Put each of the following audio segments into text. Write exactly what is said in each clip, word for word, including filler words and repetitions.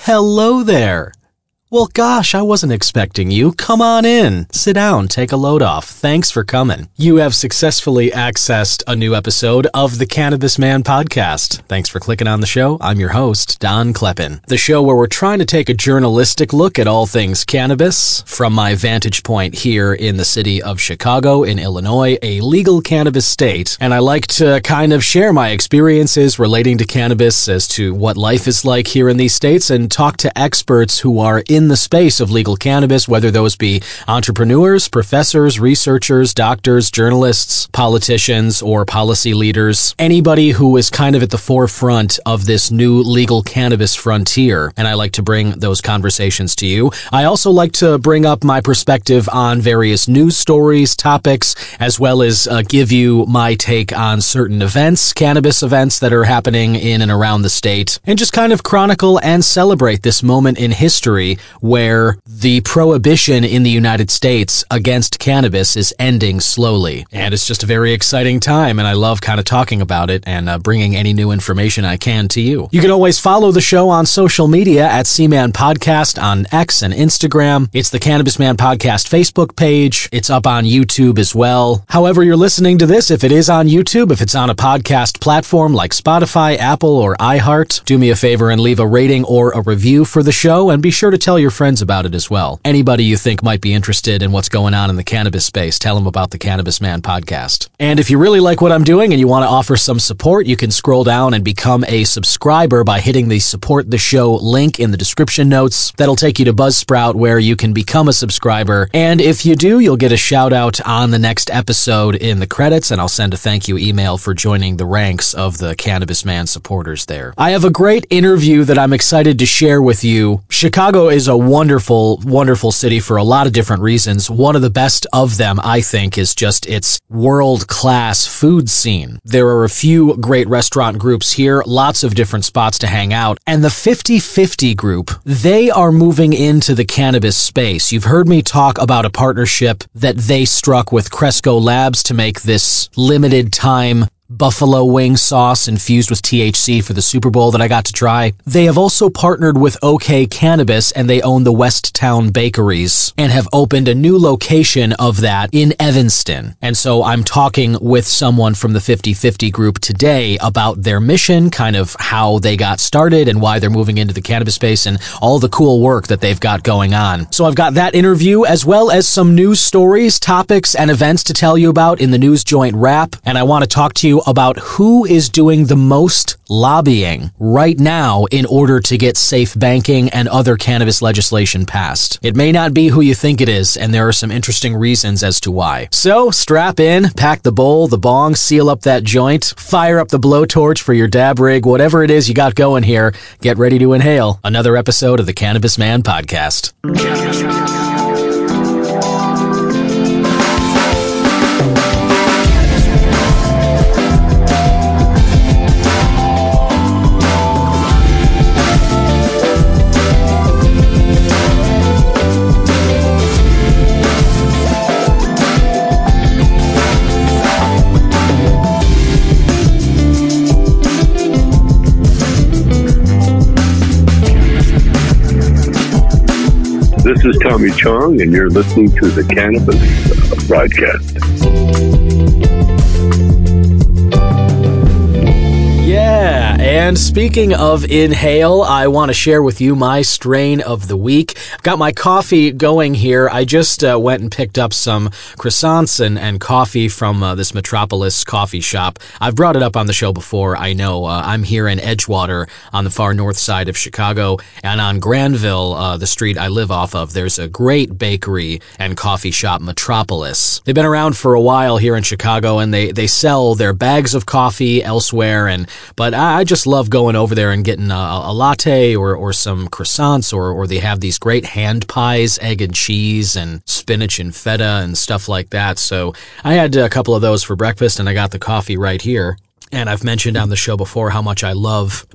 Hello there. Well, gosh, I wasn't expecting you. Come on in. Sit down. Take a load off. Thanks for coming. You have successfully accessed a new episode of the Cannabis Man podcast. Thanks for clicking on the show. I'm your host, Don Kleppen. The show where we're trying to take a journalistic look at all things cannabis from my vantage point here in the city of Chicago in Illinois, a legal cannabis state. And I like to kind of share my experiences relating to cannabis as to what life is like here in these states and talk to experts who are in the space of legal cannabis, whether those be entrepreneurs, professors, researchers, doctors, journalists, politicians, or policy leaders, anybody who is kind of at the forefront of this new legal cannabis frontier. And I like to bring those conversations to you. I also like to bring up my perspective on various news stories, topics, as well as uh, give you my take on certain events, cannabis events that are happening in and around the state, and just kind of chronicle and celebrate this moment in history where the prohibition in the United States against cannabis is ending slowly. And it's just a very exciting time, and I love kind of talking about it and uh, bringing any new information I can to you. You can always follow the show on social media at C-Man Podcast on X and Instagram. It's the Cannabis Man Podcast Facebook page. It's up on YouTube as well. However you're listening to this, if it is on YouTube, if it's on a podcast platform like Spotify, Apple, or iHeart, do me a favor and leave a rating or a review for the show, and be sure to tell your friends about it as well. Anybody you think might be interested in what's going on in the cannabis space, tell them about the Cannabis Man podcast. And if you really like what I'm doing and you want to offer some support, you can scroll down and become a subscriber by hitting the support the show link in the description notes. That'll take you to Buzzsprout where you can become a subscriber. And if you do, you'll get a shout out on the next episode in the credits, and I'll send a thank you email for joining the ranks of the Cannabis Man supporters there. I have a great interview that I'm excited to share with you. Chicago is a wonderful, wonderful city for a lot of different reasons. One of the best of them, I think, is just its world-class food scene. There are a few great restaurant groups here, lots of different spots to hang out, and the fifty fifty group, they are moving into the cannabis space. You've heard me talk about a partnership that they struck with Cresco Labs to make this limited time buffalo wing sauce infused with T H C for the Super Bowl that I got to try. They have also partnered with OK Cannabis, and they own the West Town Bakeries and have opened a new location of that in Evanston. And so I'm talking with someone from the fifty fifty group today about their mission, kind of how they got started and why they're moving into the cannabis space and all the cool work that they've got going on. So I've got that interview as well as some news stories, topics, and events to tell you about in the News Joint Wrap. And I want to talk to you about who is doing the most lobbying right now in order to get safe banking and other cannabis legislation passed. It may not be who you think it is, and there are some interesting reasons as to why. So strap in, pack the bowl, the bong, seal up that joint, fire up the blowtorch for your dab rig, whatever it is you got going here, get ready to inhale another episode of the Cannabis Man podcast. This is Tommy Chong, and you're listening to the Cannabis Broadcast. Yeah, and speaking of inhale, I want to share with you my strain of the week. I've got my coffee going here. I just uh, went and picked up some croissants and, and coffee from uh, this Metropolis coffee shop. I've brought it up on the show before, I know. Uh, I'm here in Edgewater on the far north side of Chicago, and on Granville, uh, the street I live off of, there's a great bakery and coffee shop, Metropolis. They've been around for a while here in Chicago, and they, they sell their bags of coffee elsewhere, and but I just love going over there and getting a, a latte or, or some croissants, or, or they have these great hand pies, egg and cheese and spinach and feta and stuff like that. So I had a couple of those for breakfast, and I got the coffee right here. And I've mentioned on the show before how much I love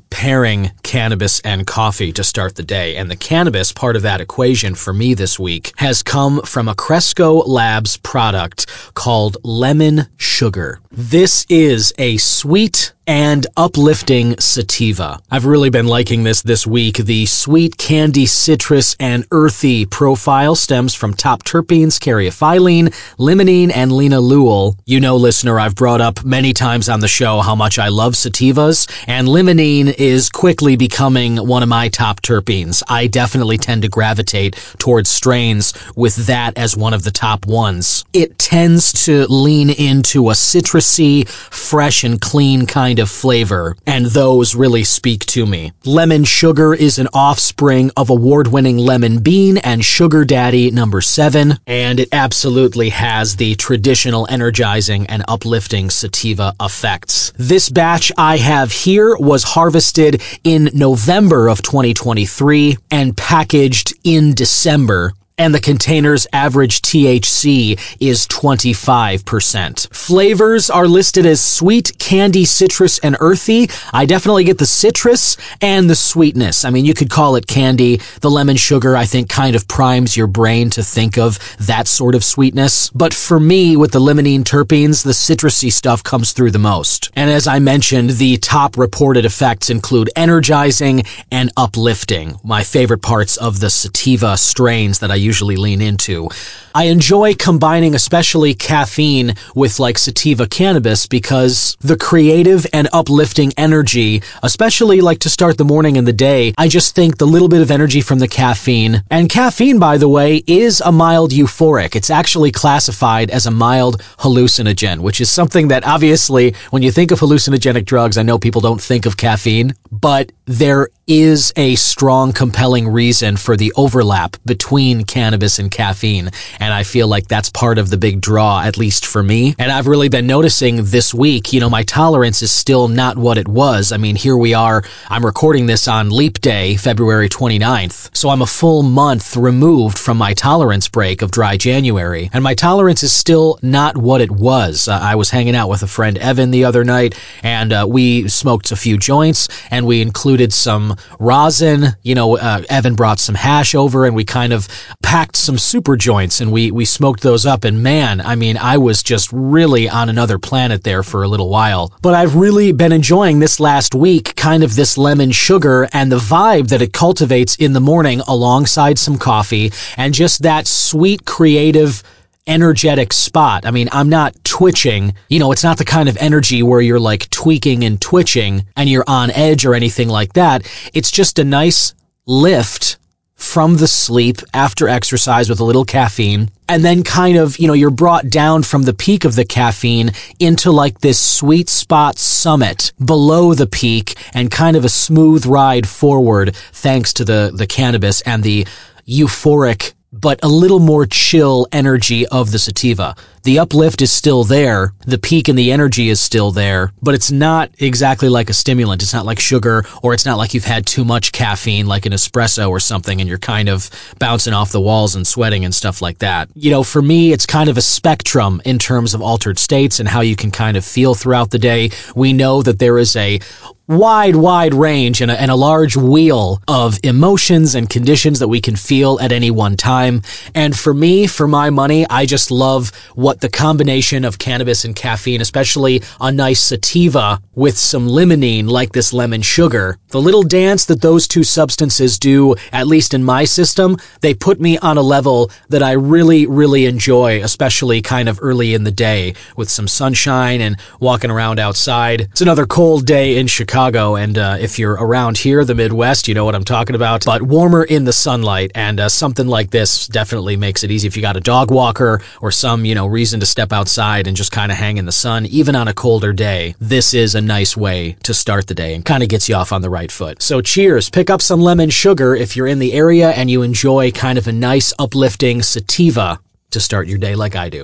pairing cannabis and coffee to start the day. And the cannabis part of that equation for me this week has come from a Cresco Labs product called Lemon Sugar. This is a sweet and uplifting sativa. I've really been liking this this week. The sweet candy, citrus, and earthy profile stems from top terpenes, caryophyllene, limonene, and linalool. You know, listener, I've brought up many times on the show how much I love sativas, and limonene is quickly becoming one of my top terpenes. I definitely tend to gravitate towards strains with that as one of the top ones. It tends to lean into a citrusy, fresh, and clean kind of flavor, and those really speak to me. Lemon Sugar is an offspring of award-winning Lemon Bean and Sugar Daddy number seven, and it absolutely has the traditional energizing and uplifting sativa effects. This batch I have here was harvested in November of twenty twenty-three and packaged in December. And the container's average T H C is twenty-five percent. Flavors are listed as sweet, candy, citrus, and earthy. I definitely get the citrus and the sweetness. I mean, you could call it candy. The lemon sugar, I think, kind of primes your brain to think of that sort of sweetness. But for me, with the limonene terpenes, the citrusy stuff comes through the most. And as I mentioned, the top reported effects include energizing and uplifting, my favorite parts of the sativa strains that I use usually lean into. I enjoy combining especially caffeine with like sativa cannabis because the creative and uplifting energy, especially like to start the morning and the day, I just think the little bit of energy from the caffeine, and caffeine, by the way, is a mild euphoric. It's actually classified as a mild hallucinogen, which is something that obviously when you think of hallucinogenic drugs, I know people don't think of caffeine, but there is a strong, compelling reason for the overlap between cannabis and caffeine. And I feel like that's part of the big draw, at least for me. And I've really been noticing this week, you know, my tolerance is still not what it was. I mean, here we are. I'm recording this on Leap Day, February twenty-ninth. So I'm a full month removed from my tolerance break of dry January. And my tolerance is still not what it was. Uh, I was hanging out with a friend, Evan, the other night, and uh, we smoked a few joints, and we included some rosin. You know, uh, Evan brought some hash over, and we kind of packed some super joints, and we we smoked those up, and man, I mean, I was just really on another planet there for a little while. But I've really been enjoying this last week, kind of this lemon sugar and the vibe that it cultivates in the morning alongside some coffee, and just that sweet, creative, energetic spot. I mean, I'm not twitching. You know, it's not the kind of energy where you're like tweaking and twitching and you're on edge or anything like that. It's just a nice lift from the sleep after exercise with a little caffeine. And then kind of, you know, you're brought down from the peak of the caffeine into like this sweet spot summit below the peak and kind of a smooth ride forward thanks to the, the cannabis and the euphoric but a little more chill energy of the sativa. The uplift is still there, the peak and the energy is still there, but it's not exactly like a stimulant. It's not like sugar, or it's not like you've had too much caffeine like an espresso or something and you're kind of bouncing off the walls and sweating and stuff like that. You know, for me, it's kind of a spectrum in terms of altered states and how you can kind of feel throughout the day. We know that there is a wide, wide range and a, and a large wheel of emotions and conditions that we can feel at any one time. And for me, for my money, I just love what the combination of cannabis and caffeine, especially a nice sativa with some limonene like this lemon sugar, the little dance that those two substances do, at least in my system, they put me on a level that I really, really enjoy, especially kind of early in the day with some sunshine and walking around outside. It's another cold day in Chicago. Chicago, and uh, if you're around here, the Midwest, you know what I'm talking about, but warmer in the sunlight, and uh, something like this definitely makes it easy if you got a dog walker or some, you know, reason to step outside and just kind of hang in the sun, even on a colder day. This is a nice way to start the day and kind of gets you off on the right foot. So cheers, pick up some lemon sugar if you're in the area and you enjoy kind of a nice uplifting sativa to start your day like I do.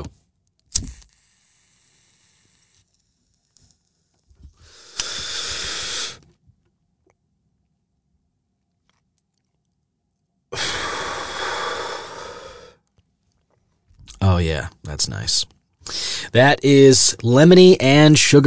Oh yeah, that's nice. That is lemony and sugary.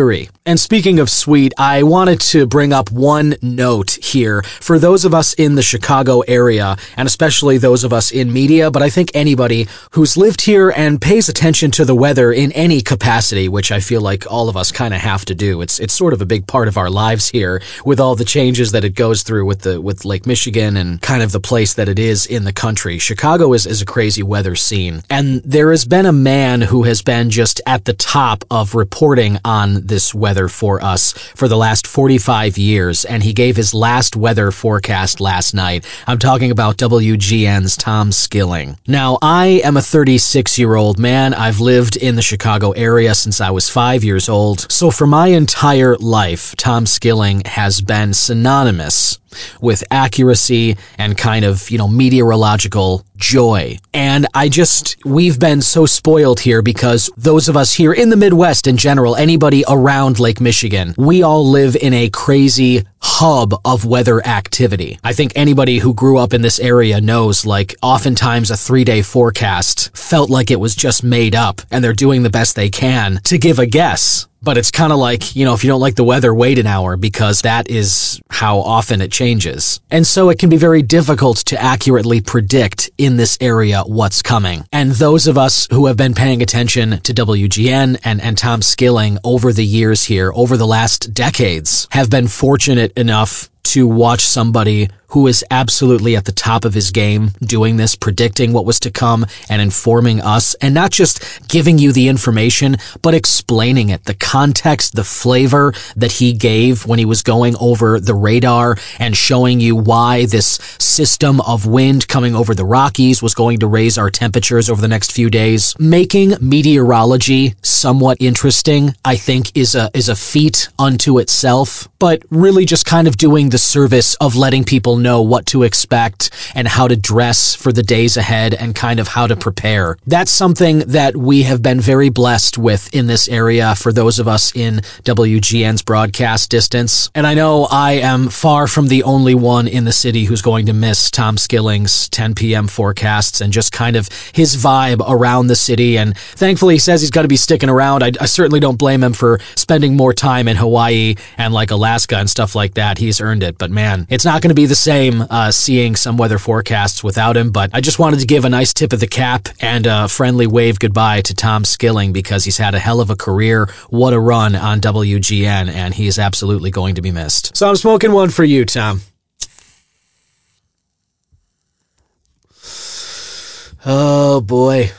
And speaking of sweet, I wanted to bring up one note here for those of us in the Chicago area, and especially those of us in media, but I think anybody who's lived here and pays attention to the weather in any capacity, which I feel like all of us kind of have to do. It's it's sort of a big part of our lives here with all the changes that it goes through with the with Lake Michigan and kind of the place that it is in the country. Chicago is, is a crazy weather scene. And there has been a man who has been just at the top of reporting on this weather for us for the last forty-five years, and he gave his last weather forecast last night. I'm talking about W G N's Tom Skilling. Now, I am a thirty-six-year-old man. I've lived in the Chicago area since I was five years old. So for my entire life, Tom Skilling has been synonymous with accuracy and kind of, you know, meteorological joy. And I just, we've been so spoiled here because those of us here in the Midwest in general, anybody around Lake Michigan, we all live in a crazy hub of weather activity. I think anybody who grew up in this area knows, like, oftentimes a three-day forecast felt like it was just made up, and they're doing the best they can to give a guess. But it's kind of like, you know, if you don't like the weather, wait an hour, because that is how often it changes. And so it can be very difficult to accurately predict in this area what's coming. And those of us who have been paying attention to W G N and, and Tom Skilling over the years here, over the last decades, have been fortunate enough to watch somebody who is absolutely at the top of his game doing this, predicting what was to come and informing us, and not just giving you the information, but explaining it, the context, the flavor that he gave when he was going over the radar and showing you why this system of wind coming over the Rockies was going to raise our temperatures over the next few days. Making meteorology somewhat interesting, I think, is a, is a feat unto itself, but really just kind of doing the service of letting people know what to expect and how to dress for the days ahead and kind of how to prepare. That's something that we have been very blessed with in this area for those of us in W G N's broadcast distance. And I know I am far from the only one in the city who's going to miss Tom Skilling's ten p.m. forecasts and just kind of his vibe around the city. And thankfully he says he's got to be sticking around. I, I certainly don't blame him for spending more time in Hawaii and like Alaska and stuff like that. He's earned it. But man, it's not going to be the same uh, seeing some weather forecasts without him. But I just wanted to give a nice tip of the cap and a friendly wave goodbye to Tom Skilling because he's had a hell of a career. What a run on W G N, and he is absolutely going to be missed. So I'm smoking one for you, Tom. Oh boy.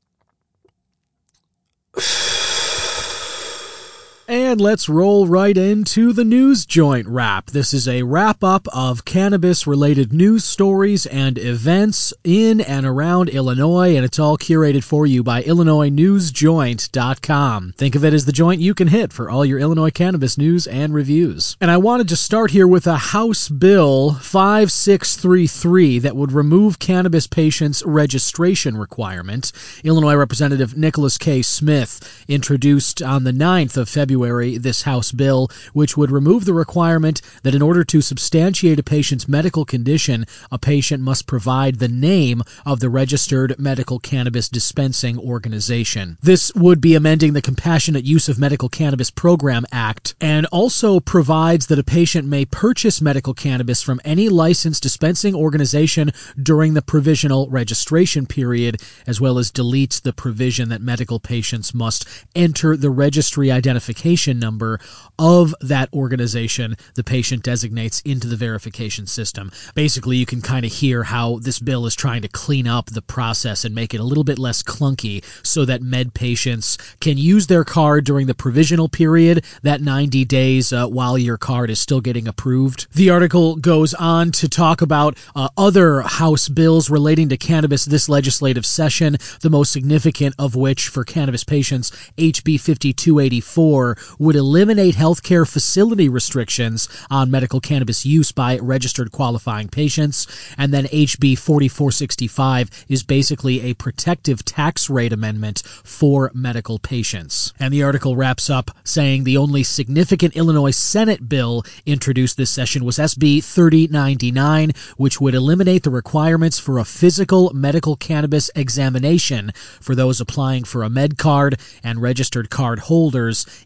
And let's roll right into the News Joint Wrap. This is a wrap-up of cannabis-related news stories and events in and around Illinois, and it's all curated for you by Illinois News Joint dot com. Think of it as the joint you can hit for all your Illinois cannabis news and reviews. And I wanted to start here with a House Bill five six three three that would remove cannabis patients' registration requirement. Illinois Representative Nicholas K. Smith introduced on the ninth of February this House bill, which would remove the requirement that in order to substantiate a patient's medical condition, a patient must provide the name of the registered medical cannabis dispensing organization. This would be amending the Compassionate Use of Medical Cannabis Program Act, and also provides that a patient may purchase medical cannabis from any licensed dispensing organization during the provisional registration period, as well as deletes the provision that medical patients must enter the registry identification number of that organization the patient designates into the verification system. Basically, you can kind of hear how this bill is trying to clean up the process and make it a little bit less clunky so that med patients can use their card during the provisional period, that ninety days uh, while your card is still getting approved. The article goes on to talk about uh, other House bills relating to cannabis this legislative session, the most significant of which for cannabis patients, H B fifty-two eighty-four, would eliminate healthcare facility restrictions on medical cannabis use by registered qualifying patients. And then H B forty-four sixty-five is basically a protective tax rate amendment for medical patients. And the article wraps up saying the only significant Illinois Senate bill introduced this session was S B thirty ninety-nine, which would eliminate the requirements for a physical medical cannabis examination for those applying for a med card and registered card holders in the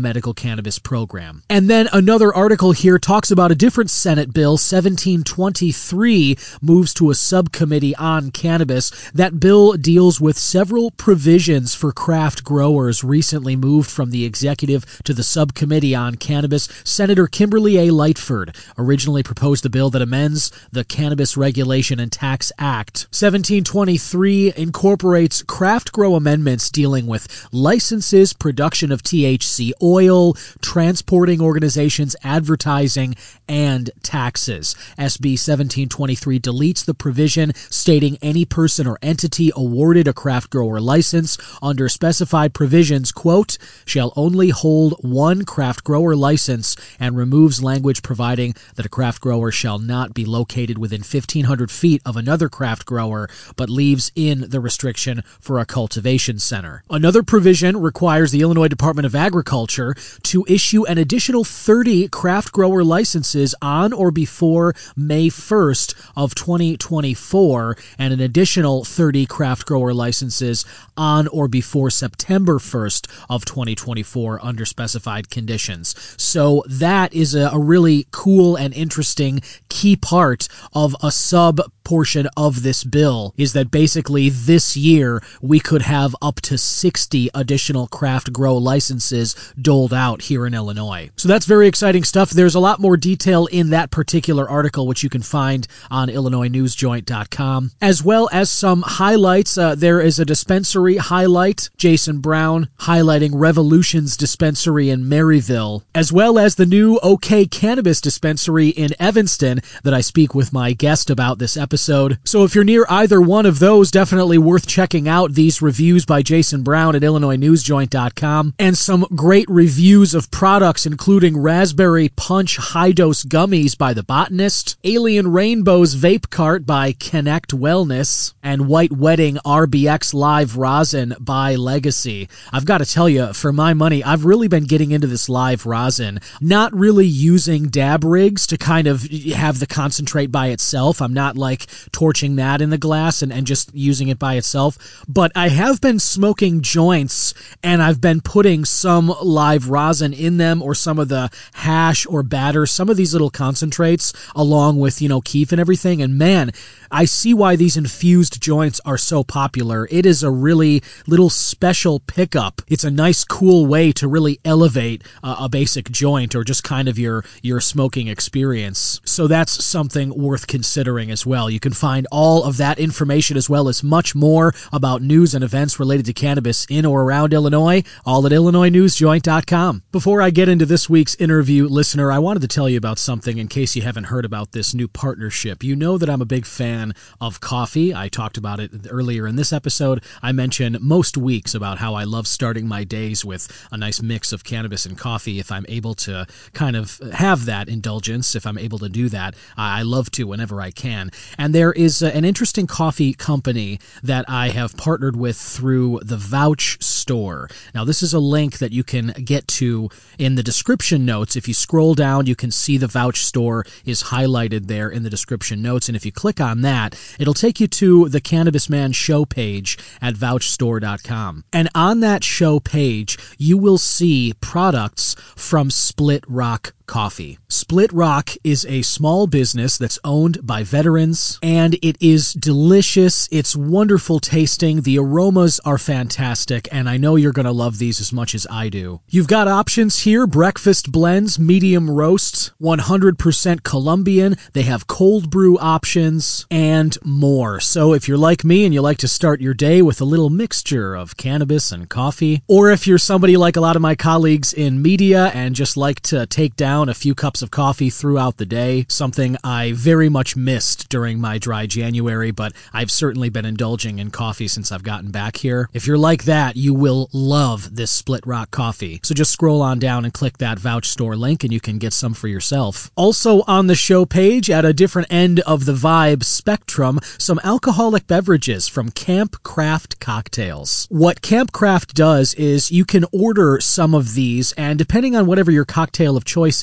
medical cannabis program. And then another article here talks about a different Senate bill, seventeen twenty-three, moves to a subcommittee on cannabis. That bill deals with several provisions for craft growers recently moved from the executive to the subcommittee on cannabis. Senator Kimberly A. Lightford originally proposed a bill that amends the Cannabis Regulation and Tax Act. seventeen twenty-three incorporates craft grow amendments dealing with licenses, production of T H C oil, transporting organizations, advertising, and taxes. S B seventeen twenty-three deletes the provision stating any person or entity awarded a craft grower license under specified provisions, quote, shall only hold one craft grower license, and removes language providing that a craft grower shall not be located within fifteen hundred feet of another craft grower, but leaves in the restriction for a cultivation center. Another provision requires the Illinois Department of Agriculture to issue an additional thirty craft grower licenses on or before May first of twenty twenty-four, and an additional thirty craft grower licenses on or before September first of twenty twenty-four under specified conditions. So that is a, a really cool and interesting key part of a sub portion of this bill, is that basically this year we could have up to sixty additional craft grow licenses doled out here in Illinois. So that's very exciting stuff. There's a lot more detail in that particular article, which you can find on Illinois News Joint dot com, as well as some highlights. Uh, there is a dispensary highlight, Jason Brown highlighting Revolution's dispensary in Maryville, as well as the new OK Cannabis dispensary in Evanston that I speak with my guest about this episode. So if you're near either one of those, definitely worth checking out these reviews by Jason Brown at Illinois News Joint dot com, and some great reviews of products including Raspberry Punch High Dose Gummies by The Botanist, Alien Rainbows Vape Cart by Connect Wellness, and White Wedding R B X Live Rosin by Legacy. I've got to tell you, for my money, I've really been getting into this live rosin, not really using dab rigs to kind of have the concentrate by itself. I'm not like torching that in the glass and, and just using it by itself. But I have been smoking joints, and I've been putting some live rosin in them, or some of the hash or batter, some of these little concentrates, along with, you know, keef and everything. And man, I see why these infused joints are so popular. It is a really little special pickup. It's a nice, cool way to really elevate uh, a basic joint, or just kind of your, your smoking experience. So that's something worth considering as well. You can find all of that information, as well as much more about news and events related to cannabis in or around Illinois, all at Illinois News Joint dot com. Before I get into this week's interview, listener, I wanted to tell you about something in case you haven't heard about this new partnership. You know that I'm a big fan of coffee. I talked about it earlier in this episode. I mention most weeks about how I love starting my days with a nice mix of cannabis and coffee. If I'm able to kind of have that indulgence, if I'm able to do that, I love to whenever I can. And there is an interesting coffee company that I have partnered with through the Vouch Store. Now, this is a link that you can get to in the description notes. If you scroll down, you can see the Vouch Store is highlighted there in the description notes. And if you click on that, it'll take you to the Cannabis Man show page at vouch store dot com. And on that show page, you will see products from Split Rock Coffee. Split Rock is a small business that's owned by veterans, and it is delicious. It's wonderful tasting. The aromas are fantastic, and I know you're going to love these as much as I do. You've got options here: breakfast blends, medium roasts, one hundred percent Colombian. They have cold brew options, and more. So if you're like me and you like to start your day with a little mixture of cannabis and coffee, or if you're somebody like a lot of my colleagues in media and just like to take down a few cups of coffee throughout the day, something I very much missed during my dry January, but I've certainly been indulging in coffee since I've gotten back here. If you're like that, you will love this Split Rock coffee. So just scroll on down and click that Vouch Store link and you can get some for yourself. Also on the show page, at a different end of the vibe spectrum, some alcoholic beverages from Camp Craft Cocktails. What Camp Craft does is you can order some of these, and depending on whatever your cocktail of choice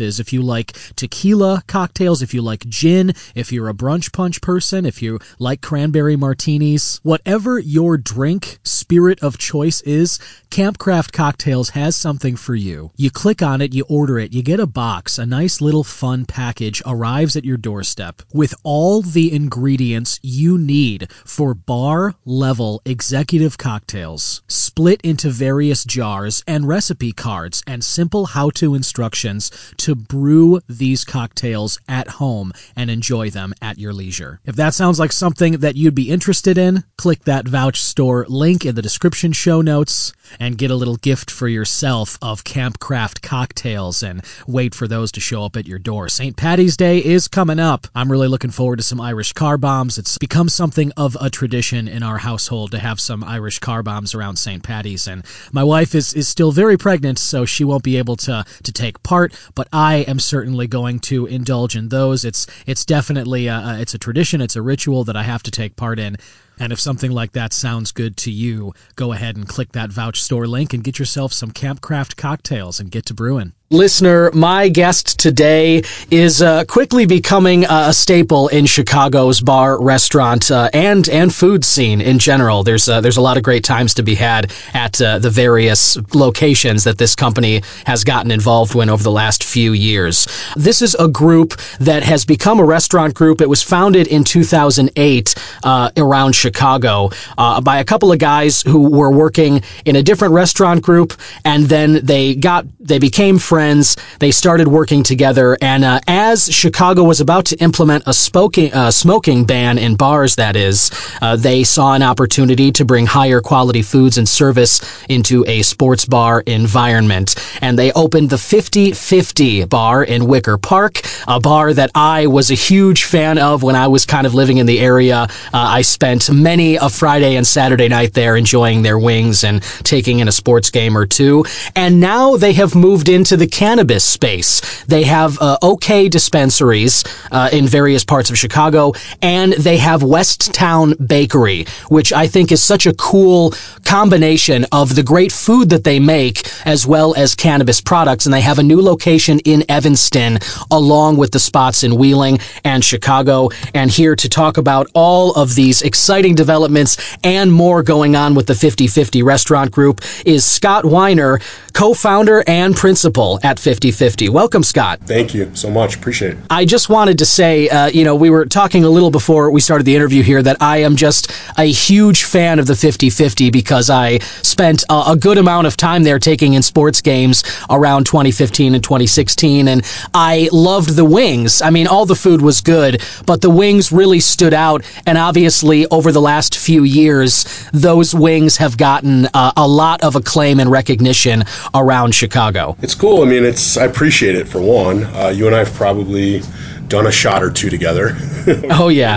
preferences. If you like tequila cocktails, if you like gin, if you're a brunch punch person, if you like cranberry martinis, whatever your drink spirit of choice is, Campcraft Cocktails has something for you. You click on it, you order it, you get a box, a nice little fun package arrives at your doorstep with all the ingredients you need for bar-level executive cocktails, split into various jars and recipe cards and simple how-to instructions to brew these cocktails at home and enjoy them at your leisure. If that sounds like something that you'd be interested in, click that Vouch Store link in the description show notes and get a little gift for yourself of Campcraft cocktails and wait for those to show up at your door. Saint Paddy's Day is coming up. I'm really looking forward to some Irish car bombs. It's become something of a tradition in our household to have some Irish car bombs around Saint Paddy's, and my wife is, is still very pregnant, so she won't be able to, to take part, but I am certainly going to indulge in those. It's, it's definitely a, it's a tradition, it's a ritual that I have to take part in. And if something like that sounds good to you, go ahead and click that Vouch Store link and get yourself some Campcraft cocktails and get to brewing. Listener, my guest today is uh, quickly becoming a staple in Chicago's bar, restaurant, uh, and and food scene in general. There's uh, there's a lot of great times to be had at uh, the various locations that this company has gotten involved in over the last few years. This is a group that has become a restaurant group. It was founded in two thousand eight uh, around Chicago uh, by a couple of guys who were working in a different restaurant group, and then they got they became friends. They started working together, and uh, as Chicago was about to implement a smoking, uh, smoking ban in bars, that is, uh, they saw an opportunity to bring higher quality foods and service into a sports bar environment. And they opened the fifty fifty bar in Wicker Park, a bar that I was a huge fan of when I was kind of living in the area. Uh, I spent many a Friday and Saturday night there enjoying their wings and taking in a sports game or two. And now they have moved into the cannabis space. They have uh, OK dispensaries uh, in various parts of Chicago, and they have Westtown Bakery, which I think is such a cool combination of the great food that they make as well as cannabis products. And they have a new location in Evanston along with the spots in Wheeling and Chicago. And here to talk about all of these exciting developments and more going on with the fifty fifty restaurant group is Scott Weiner, co-founder and principal at fifty fifty. Welcome, Scott. Thank you so much. Appreciate it. I just wanted to say, uh, you know, we were talking a little before we started the interview here that I am just a huge fan of the fifty fifty because I spent a, a good amount of time there taking in sports games around twenty fifteen and twenty sixteen, and I loved the wings. I mean, all the food was good, but the wings really stood out, and obviously over the last few years, those wings have gotten uh, a lot of acclaim and recognition around Chicago. It's cool. I mean, it's I appreciate it for one. Uh, you and I have probably done a shot or two together. Oh, yeah.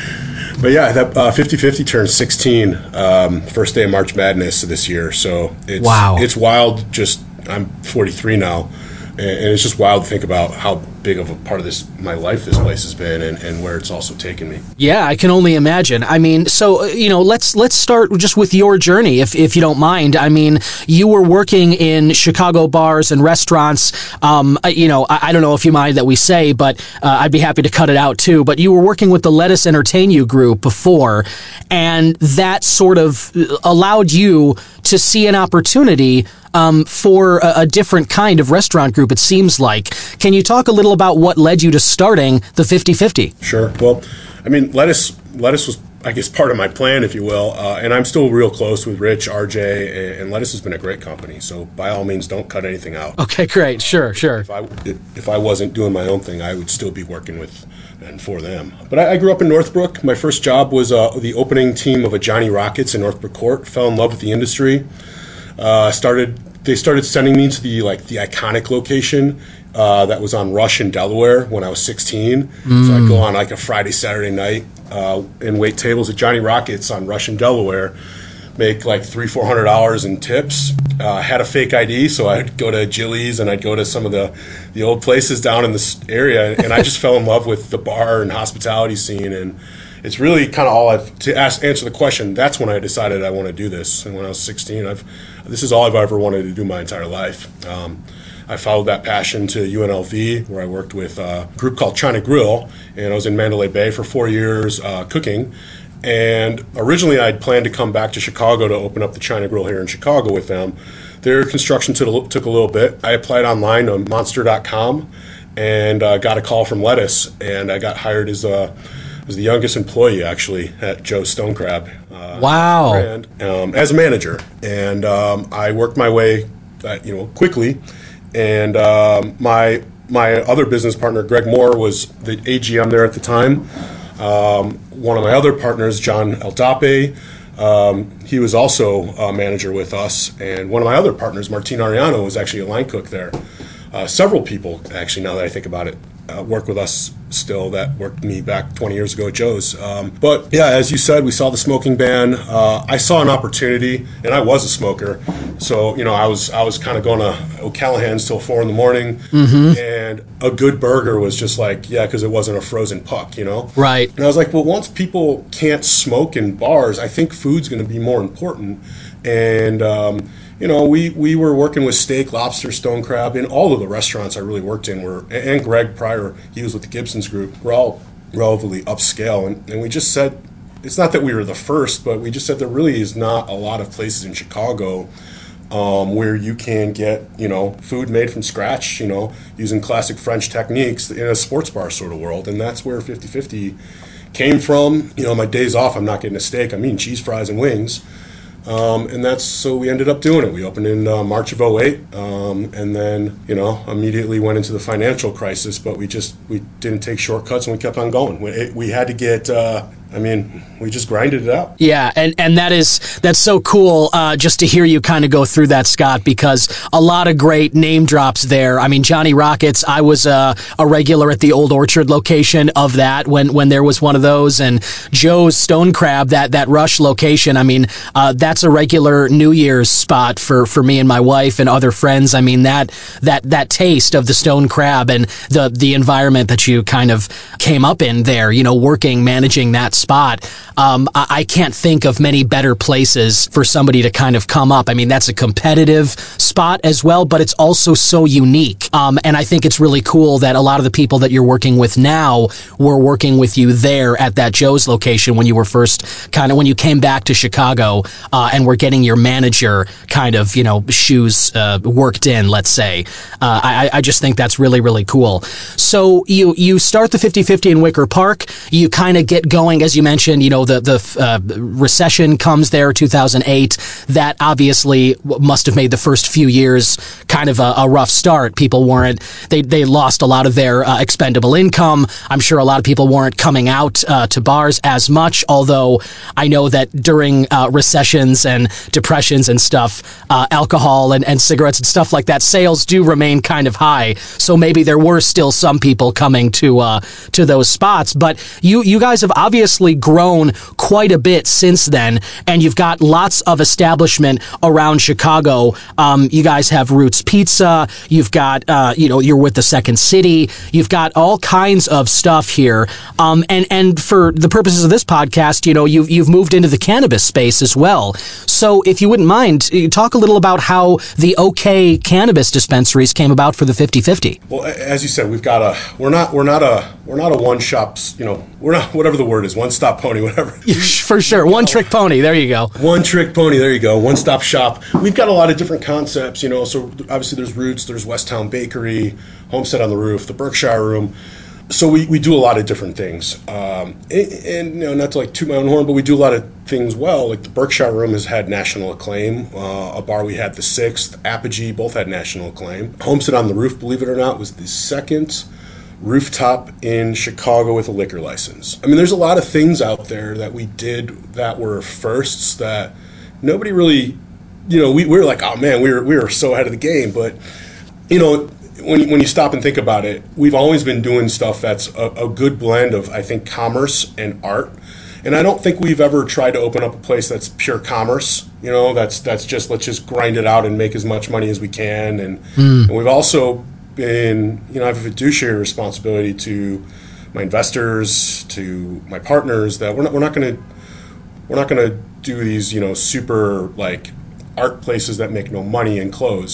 But yeah, that uh, fifty fifty turned sixteen um, first day of March Madness this year. So it's, wow. It's wild. Just I'm forty-three now, and, and it's just wild to think about how big of a part of this my life this place has been, and, and where it's also taken me. Yeah, I can only imagine. I mean, so you know, let's let's start just with your journey, if if you don't mind. I mean, you were working in Chicago bars and restaurants. Um, you know, I, I don't know if you mind that we say, but uh, I'd be happy to cut it out too. But you were working with the Let Us Entertain You group before, and that sort of allowed you to see an opportunity um, for a, a different kind of restaurant group, it seems like. Can you talk a little about what led you to starting the fifty fifty? Sure. Well, I mean, Lettuce, Lettuce was, I guess, part of my plan, if you will, uh, and I'm still real close with Rich, R J, and, and Lettuce has been a great company, so by all means, don't cut anything out. Okay, great. Sure, sure. If I, if I wasn't doing my own thing, I would still be working with and for them. But I, I grew up in Northbrook. My first job was uh, the opening team of a Johnny Rockets in Northbrook Court. Fell in love with the industry. Uh, started. They started sending me to the like the iconic location uh, that was on Rush in Delaware when I was sixteen. Mm. So I'd go on like a Friday, Saturday night uh, and wait tables at Johnny Rockets on Rush in Delaware. Make like three, four hundred dollars in tips. Uh, had a fake I D, so I'd go to Jilly's and I'd go to some of the, the old places down in this area, and I just fell in love with the bar and hospitality scene. And it's really kind of all I've to ask, answer the question. That's when I decided I want to do this. And when I was sixteen, I've this is all I've ever wanted to do my entire life. Um, I followed that passion to U N L V, where I worked with a group called China Grill, and I was in Mandalay Bay for four years uh, cooking. And originally I'd planned to come back to Chicago to open up the China Grill here in Chicago with them. Their construction took a little bit. I applied online on monster dot com and uh, got a call from Lettuce, and I got hired as a was the youngest employee, actually, at Joe's Stone Crab. Uh, wow. Brand, um, as a manager. And um, I worked my way, uh, you know, quickly. And um, my my other business partner, Greg Moore, was the A G M there at the time. Um, one of my other partners, John Eldape, um, he was also a manager with us. And one of my other partners, Martin Ariano, was actually a line cook there. Uh, several people, actually, now that I think about it, uh, work with us still that worked me back twenty years ago at Joe's. Um, but yeah, as you said, we saw the smoking ban. Uh, I saw an opportunity, and I was a smoker. So, you know, I was I was kind of going to O'Callahan's till four in the morning, mm-hmm. and a good burger was just like, yeah, because it wasn't a frozen puck, you know? Right. And I was like, well, once people can't smoke in bars, I think food's going to be more important. And, um, you know, we, we were working with steak, lobster, stone crab, and all of the restaurants I really worked in were, and Greg prior, he was with the Gibson's group, we're all relatively upscale. And, and we just said, it's not that we were the first, but we just said there really is not a lot of places in Chicago um, where you can get, you know, food made from scratch, you know, using classic French techniques in a sports bar sort of world. And that's where fifty fifty came from. You know, my days off, I'm not getting a steak, I'm eating cheese fries and wings. Um, and that's, so we ended up doing it. We opened in uh, March of oh eight, um, and then, you know, immediately went into the financial crisis, but we just, we didn't take shortcuts, and we kept on going. We, it, we had to get, uh, I mean, we just grinded it out. Yeah, and, and that is, that's so cool uh, just to hear you kind of go through that, Scott, because a lot of great name drops there. I mean, Johnny Rockets, I was uh, a regular at the Old Orchard location of that when, when there was one of those, and Joe's Stone Crab, that, that Rush location, I mean, uh, that's a regular New Year's spot for, for me and my wife and other friends. I mean, that that that taste of the Stone Crab and the, the environment that you kind of came up in there, you know, working, managing that spot. Um, I, I can't think of many better places for somebody to kind of come up. I mean, that's a competitive spot as well, but it's also so unique. Um, and I think it's really cool that a lot of the people that you're working with now were working with you there at that Joe's location when you were first kind of, when you came back to Chicago uh, and were getting your manager kind of, you know, shoes uh, worked in, let's say. Uh, I, I just think that's really, really cool. So you, you start the fifty fifty in Wicker Park. You kind of get going, as you mentioned, you know, the, the uh, recession comes there, two thousand eight. That obviously must have made the first few years kind of a, a rough start. People weren't, they, they lost a lot of their uh, expendable income. I'm sure a lot of people weren't coming out uh, to bars as much, although I know that during uh, recessions and depressions and stuff, uh, alcohol and, and cigarettes and stuff like that, sales do remain kind of high. So maybe there were still some people coming to uh, to those spots. But you, you guys have obviously grown quite a bit since then, and you've got lots of establishment around Chicago. Um, you guys have Roots Pizza. You've got, uh, you know, you're with the Second City. You've got all kinds of stuff here. Um, and, and for the purposes of this podcast, you know, you've, you've moved into the cannabis space as well. So if you wouldn't mind, talk a little about how the OK Cannabis dispensaries came about for the fifty fifty. Well, as you said, we've got a, we're not, we're not a, we're not a one shop, you know, we're not, whatever the word is, one stop pony, whatever. For sure. One trick pony. There you go. One trick pony. There you go. One stop shop. We've got a lot of different concepts, you know, so obviously there's Roots, there's Westtown Bakery, Homestead on the Roof, the Berkshire Room. So we, we do a lot of different things. Um, and, and, you know, not to like toot my own horn, but we do a lot of things well. Like the Berkshire Room has had national acclaim. Uh, a bar we had, the Sixth, Apogee, both had national acclaim. Homestead on the Roof, believe it or not, was the second rooftop in Chicago with a liquor license. I mean, there's a lot of things out there that we did that were firsts that nobody really, you know, we, we were like, oh man, we were, we were so ahead of the game. But, you know, when you, when you stop and think about it, we've always been doing stuff that's a, a good blend of, I think, commerce and art. And I don't think we've ever tried to open up a place that's pure commerce. You know, that's that's just, let's just grind it out and make as much money as we can. And, mm. and we've also been, you know, I have a fiduciary responsibility to my investors, to my partners, that we're not we're not going to we're not going to do these, you know, super like art places that make no money and close.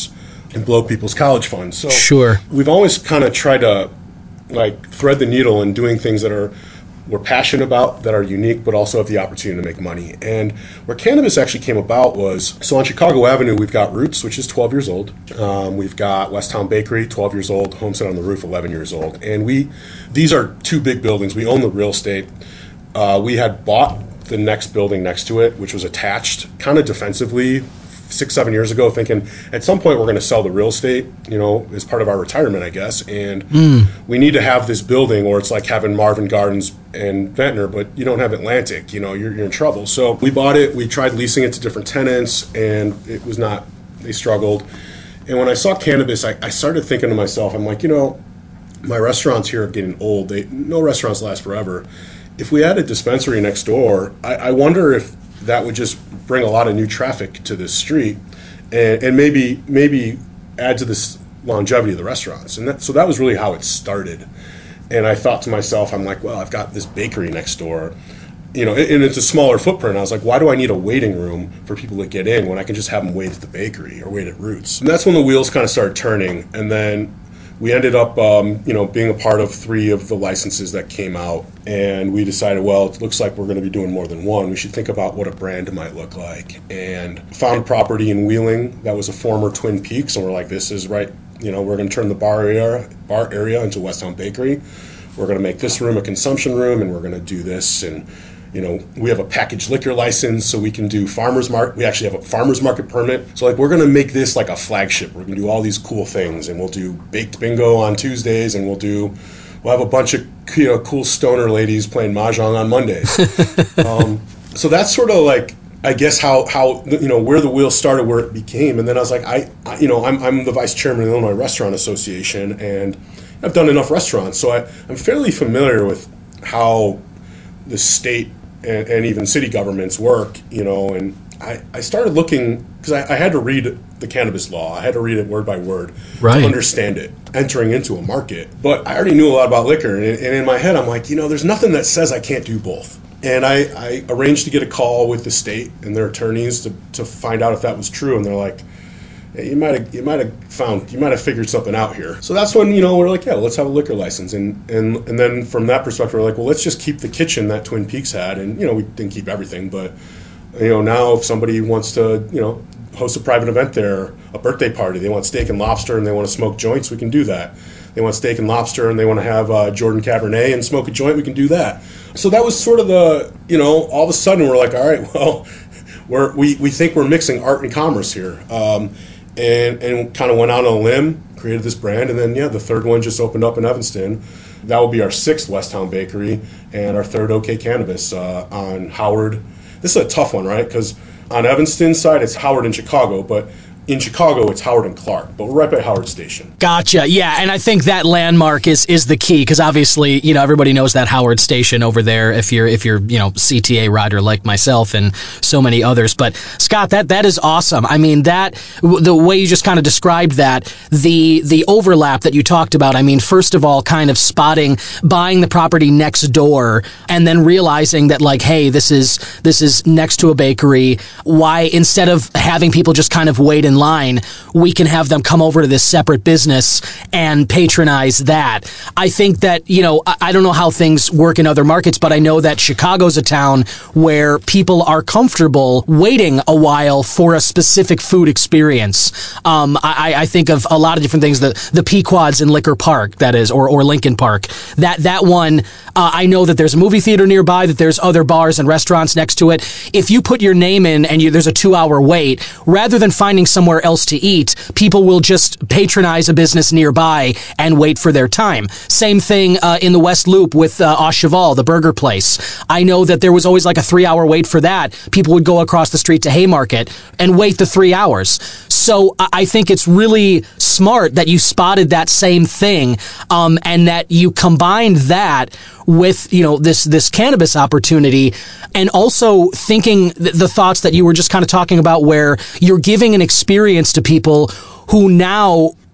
and blow people's college funds. So Sure. we've always kind of tried to like thread the needle in doing things that are we're passionate about, that are unique, but also have the opportunity to make money. And where cannabis actually came about was, so on Chicago Avenue, we've got Roots, which is twelve years old. Um, we've got West Town Bakery, twelve years old. Homestead on the Roof, eleven years old. And we, these are two big buildings. We own the real estate. Uh, we had bought the next building next to it, which was attached kind of defensively six, seven years ago, thinking at some point we're going to sell the real estate, you know, as part of our retirement, I guess. And mm. we need to have this building, or it's like having Marvin Gardens and Ventnor, but you don't have Atlantic, you know, you're, you're in trouble. So we bought it, we tried leasing it to different tenants, and it was not, they struggled. And when I saw cannabis, I, I started thinking to myself, I'm like, you know, my restaurants here are getting old. They, no restaurants last forever. If we had a dispensary next door, I, I wonder if that would just bring a lot of new traffic to this street, and, and maybe maybe add to this longevity of the restaurants. And that, so that was really how it started. And I thought to myself, I'm like, well, I've got this bakery next door, you know, and it's a smaller footprint. I was like, why do I need a waiting room for people to get in when I can just have them wait at the bakery or wait at Roots? And that's when the wheels kind of started turning. And then we ended up, um, you know, being a part of three of the licenses that came out, and we decided, well, it looks like we're going to be doing more than one. We should think about what a brand might look like, and found property in Wheeling that was a former Twin Peaks, and we're like, this is right. You know, we're going to turn the bar area, bar area into West Town Bakery. We're going to make this room a consumption room, and we're going to do this. And you know, we have a packaged liquor license, so we can do farmers market. We actually have a farmers market permit. So like, we're going to make this like a flagship. We're going to do all these cool things, and we'll do baked bingo on Tuesdays, and we'll do, we'll have a bunch of, you know, cool stoner ladies playing mahjong on Mondays. um, so that's sort of like, I guess how how you know, where the wheel started, where it became. And then I was like, I, I you know, I'm I'm the vice chairman of the Illinois Restaurant Association, and I've done enough restaurants, so I, I'm fairly familiar with how the state and, and even city governments work, you know, and I, I started looking, because I, I had to read the cannabis law. I had to read it word by word right. to understand it, entering into a market. But I already knew a lot about liquor, and, and in my head, I'm like, you know, there's nothing that says I can't do both. And I, I arranged to get a call with the state and their attorneys to, to find out if that was true, and they're like, hey, you might have you might have found you might have figured something out here. So that's when, you know, we're like, yeah, well, let's have a liquor license, and and and then from that perspective, we're like, well, let's just keep the kitchen that Twin Peaks had, and you know, we didn't keep everything, but you know, now if somebody wants to, you know, host a private event there, a birthday party, they want steak and lobster and they want to smoke joints, we can do that. They want steak and lobster and they want to have uh, Jordan Cabernet and smoke a joint, we can do that. So that was sort of the, you know, all of a sudden we're like, all right, well, we're, we we think we're mixing art and commerce here. Um, And, and kind of went out on a limb, created this brand, and then, yeah, the third one just opened up in Evanston. That will be our sixth West Town Bakery, and our third OK Cannabis uh, on Howard. This is a tough one, right? Because on Evanston's side, it's Howard and Chicago, but in Chicago, it's Howard and Clark, but we're right by Howard Station. Gotcha. Yeah, and I think that landmark is is the key, because obviously, you know, everybody knows that Howard Station over there. If you're if you're you know C T A rider like myself and so many others, but Scott, that that is awesome. I mean, that the way you just kind of described that, the the overlap that you talked about. I mean, first of all, kind of spotting, buying the property next door, and then realizing that, like, hey, this is this is next to a bakery. Why, instead of having people just kind of wait in line, we can have them come over to this separate business and patronize that. I think that, you know, I, I don't know how things work in other markets, but I know that Chicago's a town where people are comfortable waiting a while for a specific food experience. Um, I, I think of a lot of different things, the, the Pequods in Liquor Park, that is, or, or Lincoln Park. That, that one, uh, I know that there's a movie theater nearby, that there's other bars and restaurants next to it. If you put your name in and you, there's a two hour wait, rather than finding some somewhere else to eat, people will just patronize a business nearby and wait for their time. Same thing uh, in the West Loop with uh, Au Cheval, the burger place. I know that there was always like a three-hour wait for that. People would go across the street to Haymarket and wait the three hours. So I think it's really smart that you spotted that same thing, um, and that you combined that with, you know, this this cannabis opportunity, and also thinking th- the thoughts that you were just kind of talking about, where you're giving an experience to people who now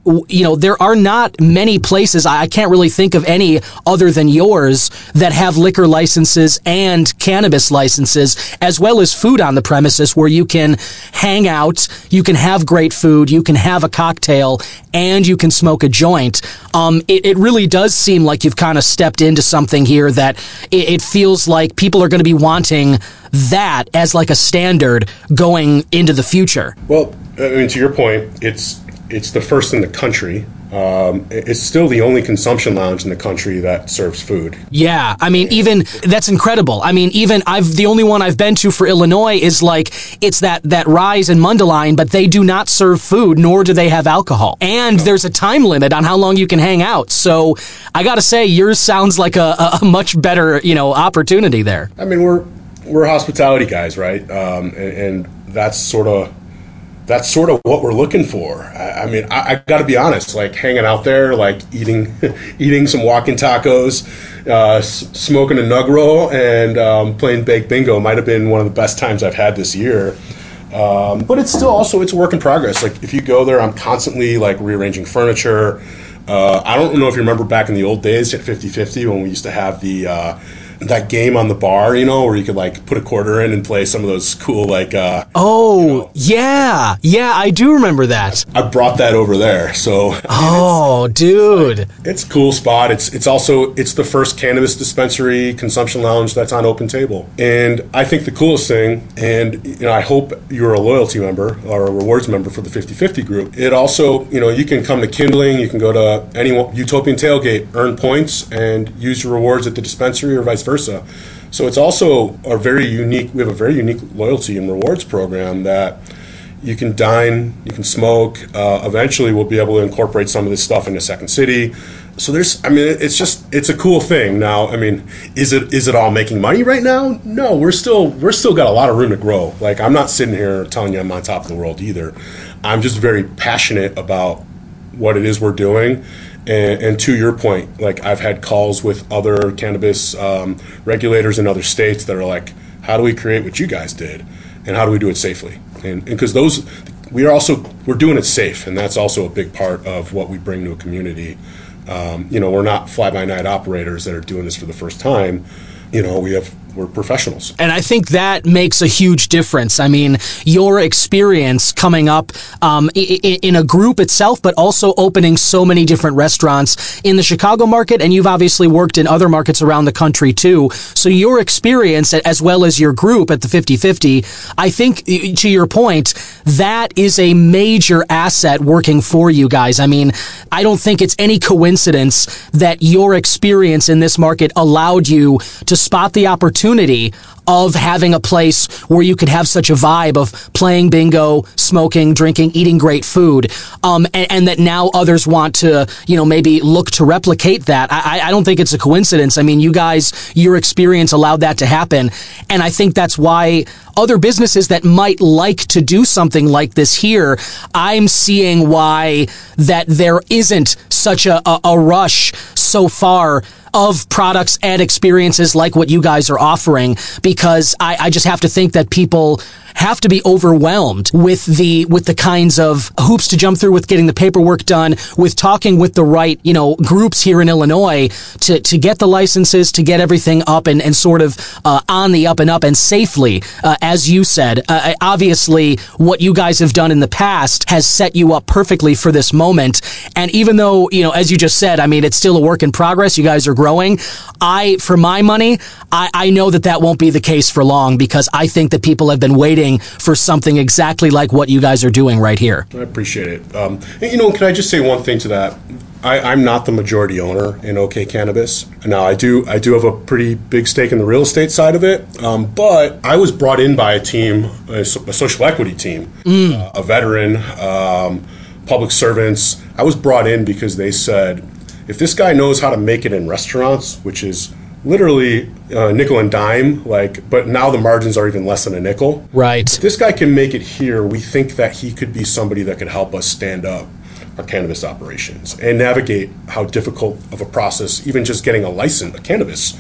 you know, there are not many places, I can't really think of any other than yours, that have liquor licenses and cannabis licenses, as well as food on the premises, where you can hang out, you can have great food, you can have a cocktail, and you can smoke a joint. Um, it, it really does seem like you've kind of stepped into something here that it, it feels like people are going to be wanting that as like a standard going into the future. Well, I mean, to your point, it's it's the first in the country. Um, it's still the only consumption lounge in the country that serves food. Yeah, I mean, even that's incredible. I mean, even I've the only one I've been to for Illinois is like it's that that Rise in Mundelein, but they do not serve food, nor do they have alcohol. And there's a time limit on how long you can hang out. So I got to say, yours sounds like a, a much better, you know, opportunity there. I mean, we're we're hospitality guys, right? Um, and, and that's sort of. That's sort of what we're looking for. I, I mean, I, I got to be honest. Like hanging out there, like eating, eating some walking tacos, uh, s- smoking a nug roll, and um, playing baked bingo might have been one of the best times I've had this year. Um, but it's still also it's a work in progress. Like if you go there, I'm constantly like rearranging furniture. Uh, I don't know if you remember back in the old days at fifty fifty when we used to have the. Uh, that game on the bar, you know, where you could like put a quarter in and play some of those cool like uh oh you know, yeah yeah I do remember that. I brought that over there, so oh it's, dude it's a cool spot. It's it's also it's the first cannabis dispensary consumption lounge that's on Open Table, and I think the coolest thing, and you know, I hope you're a loyalty member or a rewards member for the fifty fifty group. It also, you know, you can come to Kindling, you can go to any Utopian Tailgate, earn points, and use your rewards at the dispensary or vice versa. So it's also a very unique, we have a very unique loyalty and rewards program that you can dine, you can smoke. Uh, eventually we'll be able to incorporate some of this stuff into Second City. So there's, I mean, it's just, it's a cool thing. Now, I mean, is it is it all making money right now? No, we're still, we're still got a lot of room to grow. Like, I'm not sitting here telling you I'm on top of the world either. I'm just very passionate about what it is we're doing. And, and to your point, like I've had calls with other cannabis um, regulators in other states that are like, how do we create what you guys did? And how do we do it safely? And because those, we are also, we're doing it safe. And that's also a big part of what we bring to a community. Um, you know, we're not fly-by-night operators that are doing this for the first time. You know, we have, we're professionals. And I think that makes a huge difference. I mean, your experience coming up um, in, in a group itself, but also opening so many different restaurants in the Chicago market, and you've obviously worked in other markets around the country too. So your experience, as well as your group at the fifty fifty, I think, to your point, that is a major asset working for you guys. I mean, I don't think it's any coincidence that your experience in this market allowed you to spot the opportunity of having a place where you could have such a vibe of playing bingo, smoking, drinking, eating great food, um, and, and that now others want to, you know, maybe look to replicate that. I, I don't think it's a coincidence. I mean, you guys, your experience allowed that to happen, and I think that's why other businesses that might like to do something like this here, I'm seeing why that there isn't such a, a, a rush so far of products and experiences like what you guys are offering, because I, I just have to think that people have to be overwhelmed with the with the kinds of hoops to jump through, with getting the paperwork done, with talking with the right, you know, groups here in Illinois to, to get the licenses, to get everything up and, and sort of uh, on the up and up and safely. Uh, as you said, uh, obviously what you guys have done in the past has set you up perfectly for this moment. And even though, you know, as you just said, I mean, it's still a work in progress, you guys are growing. I, for my money, I, I know that that won't be the case for long, because I think that people have been waiting for something exactly like what you guys are doing right here. I appreciate it. Um, and, you know, can I just say one thing to that? I, I'm not the majority owner in OK Cannabis. Now, I do I do have a pretty big stake in the real estate side of it, um, but I was brought in by a team, a, a social equity team, mm. uh, a veteran, um, public servants. I was brought in because they said, if this guy knows how to make it in restaurants, which is literally uh, nickel and dime, like, but now the margins are even less than a nickel. Right. If this guy can make it here, we think that he could be somebody that could help us stand up our cannabis operations and navigate how difficult of a process, even just getting a license, a cannabis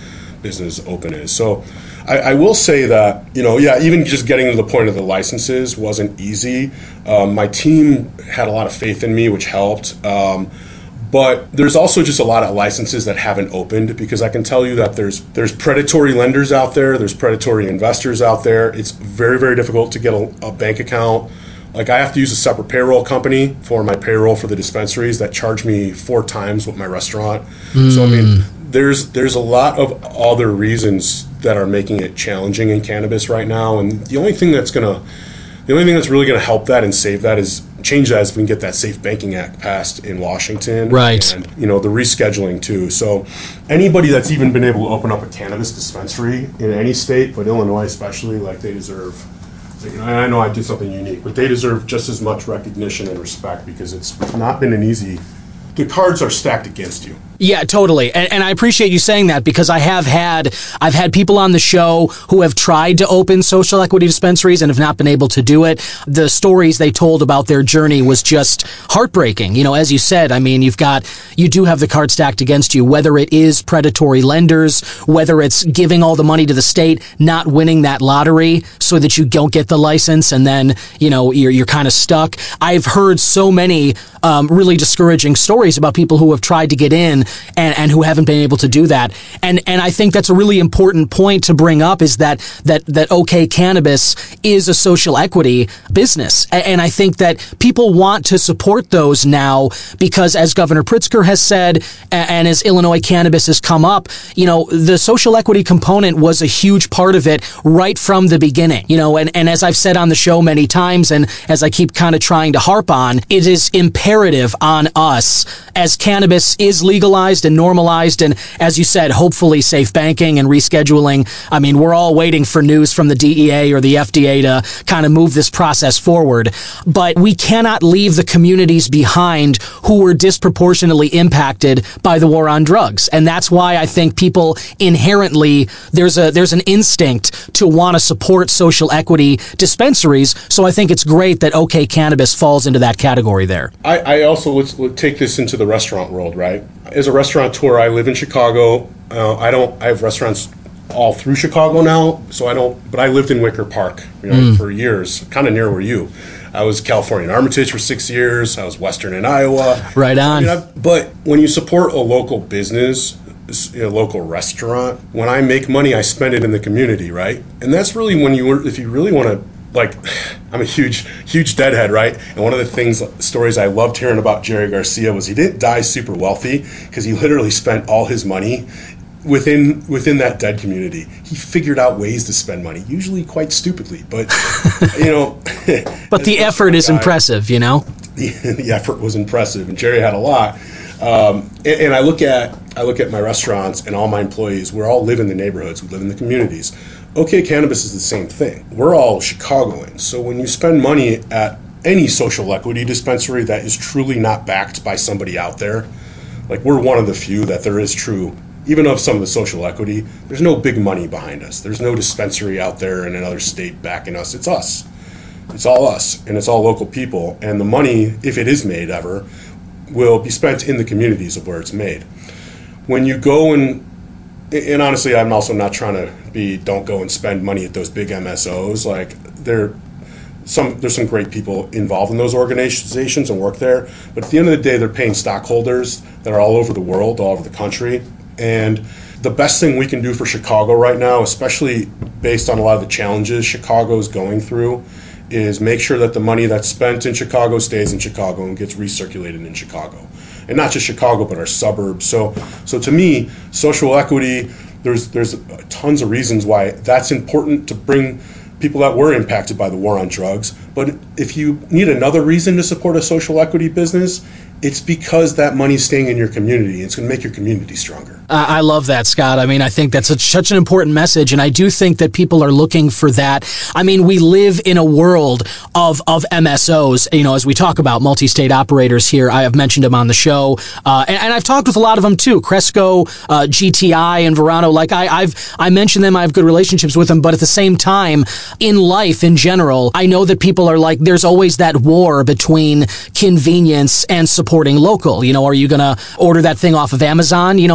business open is. So I, I will say that, you know, yeah, even just getting to the point of the licenses wasn't easy. Um, my team had a lot of faith in me, which helped. Um, But there's also just a lot of licenses that haven't opened, because I can tell you that there's there's predatory lenders out there, there's predatory investors out there. It's very, very difficult to get a, a bank account. Like, I have to use a separate payroll company for my payroll for the dispensaries that charge me four times what my restaurant. Mm. So I mean, there's there's a lot of other reasons that are making it challenging in cannabis right now, and the only thing that's gonna The only thing that's really going to help that and save that is change that is if we can get that Safe Banking Act passed in Washington. Right. And, you know, the rescheduling too. So anybody that's even been able to open up a cannabis dispensary in any state, but Illinois especially, like, they deserve, you know, and I know I did something unique, but they deserve just as much recognition and respect, because it's not been an easy, the cards are stacked against you. Yeah, totally. And, and I appreciate you saying that, because I have had, I've had people on the show who have tried to open social equity dispensaries and have not been able to do it. The stories they told about their journey was just heartbreaking. You know, as you said, I mean, you've got, you do have the card stacked against you, whether it is predatory lenders, whether it's giving all the money to the state, not winning that lottery so that you don't get the license, and then, you know, you're, you're kind of stuck. I've heard so many um, really discouraging stories about people who have tried to get in And, and who haven't been able to do that. And and I think that's a really important point to bring up, is that that that OK Cannabis is a social equity business. And I think that people want to support those now, because, as Governor Pritzker has said, and as Illinois Cannabis has come up, you know, the social equity component was a huge part of it right from the beginning. You know, and, and as I've said on the show many times, and as I keep kind of trying to harp on, it is imperative on us, as cannabis is legalized and normalized, and, as you said, hopefully safe banking and rescheduling. I mean, we're all waiting for news from the D E A or the F D A to kind of move this process forward. But we cannot leave the communities behind who were disproportionately impacted by the war on drugs. And that's why I think people inherently, there's a there's an instinct to want to support social equity dispensaries. So I think it's great that OK Cannabis falls into that category there. I, I also, let's, let's take this into the restaurant world, right? As a restaurateur, I live in Chicago. Uh, I don't. I have restaurants all through Chicago now, so I don't. But I lived in Wicker Park, you know, mm. for years, kind of near where you. I was California in Armitage for six years. I was Western in Iowa. Right on. I mean, but when you support a local business, a local restaurant, when I make money, I spend it in the community, right? And that's really when you, if you really want to. Like, I'm a huge, huge deadhead, right? And one of the things, stories I loved hearing about Jerry Garcia was he didn't die super wealthy, because he literally spent all his money within within that dead community. He figured out ways to spend money, usually quite stupidly, but you know. But the effort is guy, impressive, you know. The, the effort was impressive, and Jerry had a lot. Um, and, and I look at I look at my restaurants and all my employees. We all live in the neighborhoods. We live in the communities. OK Cannabis is the same thing. We're all Chicagoans. So when you spend money at any social equity dispensary that is truly not backed by somebody out there, like, we're one of the few that there is true, even of some of the social equity, there's no big money behind us. There's no dispensary out there in another state backing us. It's us. It's all us, and it's all local people. And the money, if it is made ever, will be spent in the communities of where it's made. When you go and And honestly, I'm also not trying to be, don't go and spend money at those big M S Os. Like, there, some there's some great people involved in those organizations and work there. But at the end of the day, they're paying stockholders that are all over the world, all over the country. And the best thing we can do for Chicago right now, especially based on a lot of the challenges Chicago is going through, is make sure that the money that's spent in Chicago stays in Chicago and gets recirculated in Chicago. And not just Chicago, but our suburbs. So, so to me, social equity, there's there's tons of reasons why that's important to bring people that were impacted by the war on drugs. But if you need another reason to support a social equity business, it's because that money's staying in your community. It's going to make your community stronger. Uh, I love that, Scott. I mean, I think that's a, such an important message, and I do think that people are looking for that. I mean, we live in a world of of M S Os, you know, as we talk about multi-state operators here. I have mentioned them on the show, uh, and, and I've talked with a lot of them too. Cresco, uh, G T I, and Verano. Like, I, I've I mentioned them. I have good relationships with them, but at the same time, in life in general, I know that people are like, there's always that war between convenience and supporting local. You know, are you going to order that thing off of Amazon, you know, for the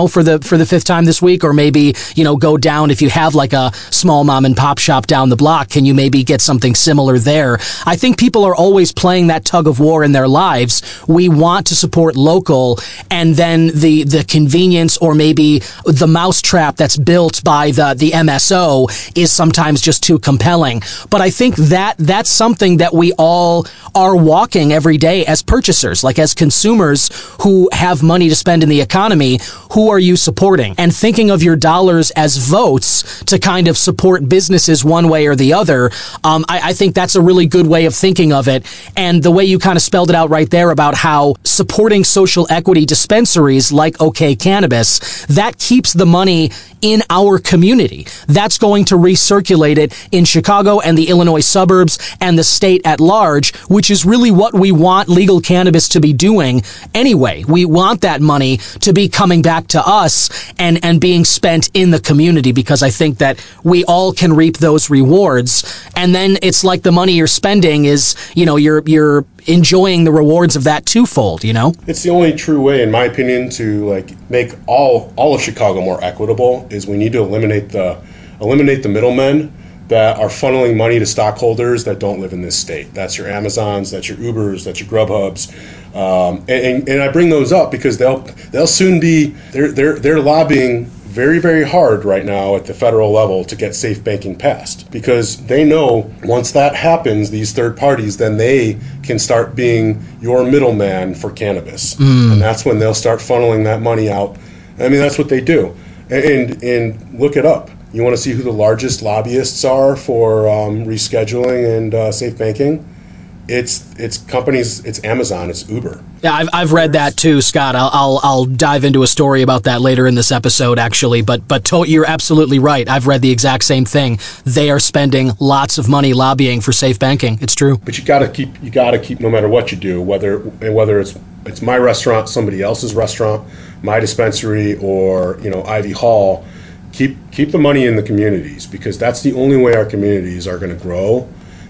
for the fifth time this week, or maybe, you know, go down if you have like a small mom and pop shop down the block, can you maybe get something similar there? I think people are always playing that tug of war in their lives. We want to support local, and then the the convenience or maybe the mousetrap that's built by the the M S O is sometimes just too compelling. But I think that that's something that we all are walking every day as purchasers, like as consumers who have money to spend in the economy. Who are you supporting? And thinking of your dollars as votes to kind of support businesses one way or the other, um, I, I think that's a really good way of thinking of it. And the way you kind of spelled it out right there about how supporting social equity dispensaries like OK Cannabis, that keeps the money in our community. That's going to recirculate it in Chicago and the Illinois suburbs and the state at large, which is really what we want legal cannabis to be doing anyway. We want that money to be coming back to us and, and being spent in the community, because I think that we all can reap those rewards. And then it's like the money you're spending is, you know, you're, you're enjoying the rewards of that twofold, you know? It's the only true way, in my opinion, to like make all all of Chicago more equitable is we need to eliminate the eliminate the middlemen that are funneling money to stockholders that don't live in this state. That's your Amazons, that's your Ubers, that's your Grubhubs. Um, and, and, and I bring those up because they'll they'll soon be they're they're they're lobbying very, very hard right now at the federal level to get safe banking passed, because they know once that happens, these third parties, then they can start being your middleman for cannabis. Mm. And that's when they'll start funneling that money out. I mean, that's what they do. And, and, and look it up. You want to see who the largest lobbyists are for um, rescheduling and uh, safe banking? It's it's companies, it's Amazon, it's Uber. Yeah, I've I've read that too, Scott. I'll I'll, I'll dive into a story about that later in this episode, actually. But but to, you're absolutely right. I've read the exact same thing. They are spending lots of money lobbying for safe banking. It's true. But you got to keep you got to keep no matter what you do, whether whether it's it's my restaurant, somebody else's restaurant, my dispensary, or you know Ivy Hall. Keep keep the money in the communities, because that's the only way our communities are going to grow.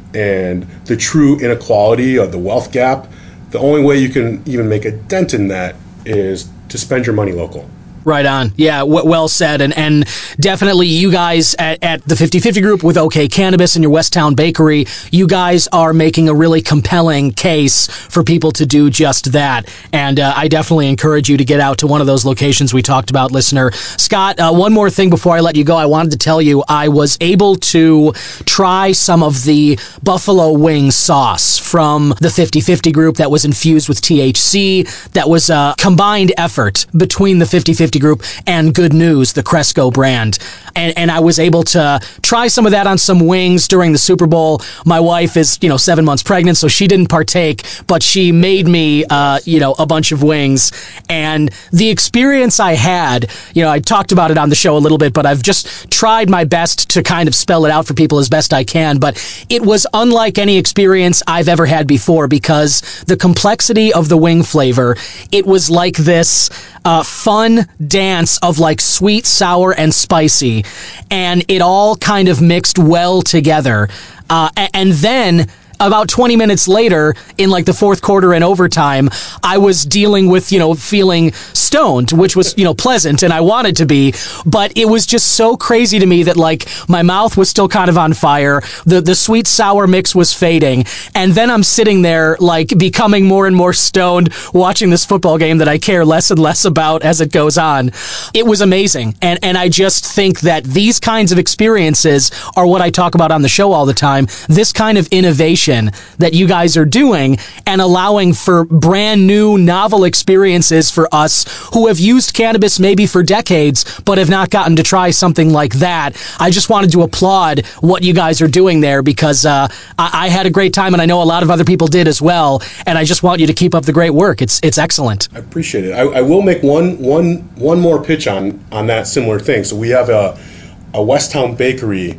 And the true inequality of the wealth gap, the only way you can even make a dent in that is to spend your money local. Right on. Yeah, w- well said. And and definitely you guys at, at the fifty-fifty Group with OK Cannabis and your Westtown Bakery, you guys are making a really compelling case for people to do just that. And uh, I definitely encourage you to get out to one of those locations we talked about, listener. Scott, uh, one more thing before I let you go. I wanted to tell you I was able to try some of the buffalo wing sauce from the fifty-fifty Group that was infused with T H C. That was a combined effort between the fifty-fifty Group and Good News, the Cresco brand. And, and I was able to try some of that on some wings during the Super Bowl. My wife is, you know, seven months pregnant, so she didn't partake, but she made me, uh, you know, a bunch of wings. And the experience I had, you know, I talked about it on the show a little bit, but I've just tried my best to kind of spell it out for people as best I can. But it was unlike any experience I've ever had before, because the complexity of the wing flavor, it was like this uh, fun dance of like sweet, sour, and spicy. And it all kind of mixed well together. Uh, and then about twenty minutes later, in like the fourth quarter and overtime, I was dealing with, you know, feeling stoned, which was, you know, pleasant, and I wanted to be, but it was just so crazy to me that like my mouth was still kind of on fire. The, the sweet sour mix was fading. And then I'm sitting there like becoming more and more stoned watching this football game that I care less and less about as it goes on. It was amazing. And, and I just think that these kinds of experiences are what I talk about on the show all the time. This kind of innovation that you guys are doing and allowing for brand new, novel experiences for us who have used cannabis maybe for decades, but have not gotten to try something like that. I just wanted to applaud what you guys are doing there, because uh, I-, I had a great time, and I know a lot of other people did as well. And I just want you to keep up the great work. It's it's excellent. I appreciate it. I, I will make one one one more pitch on on that similar thing. So we have a a Westtown Bakery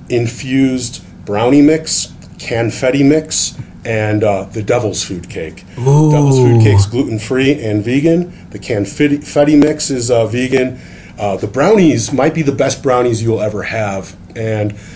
infused brownie mix, confetti mix, and uh, the Devil's Food Cake. Ooh. Devil's Food Cake's gluten-free and vegan. The confetti mix is uh, vegan. Uh, the brownies might be the best brownies you'll ever have. And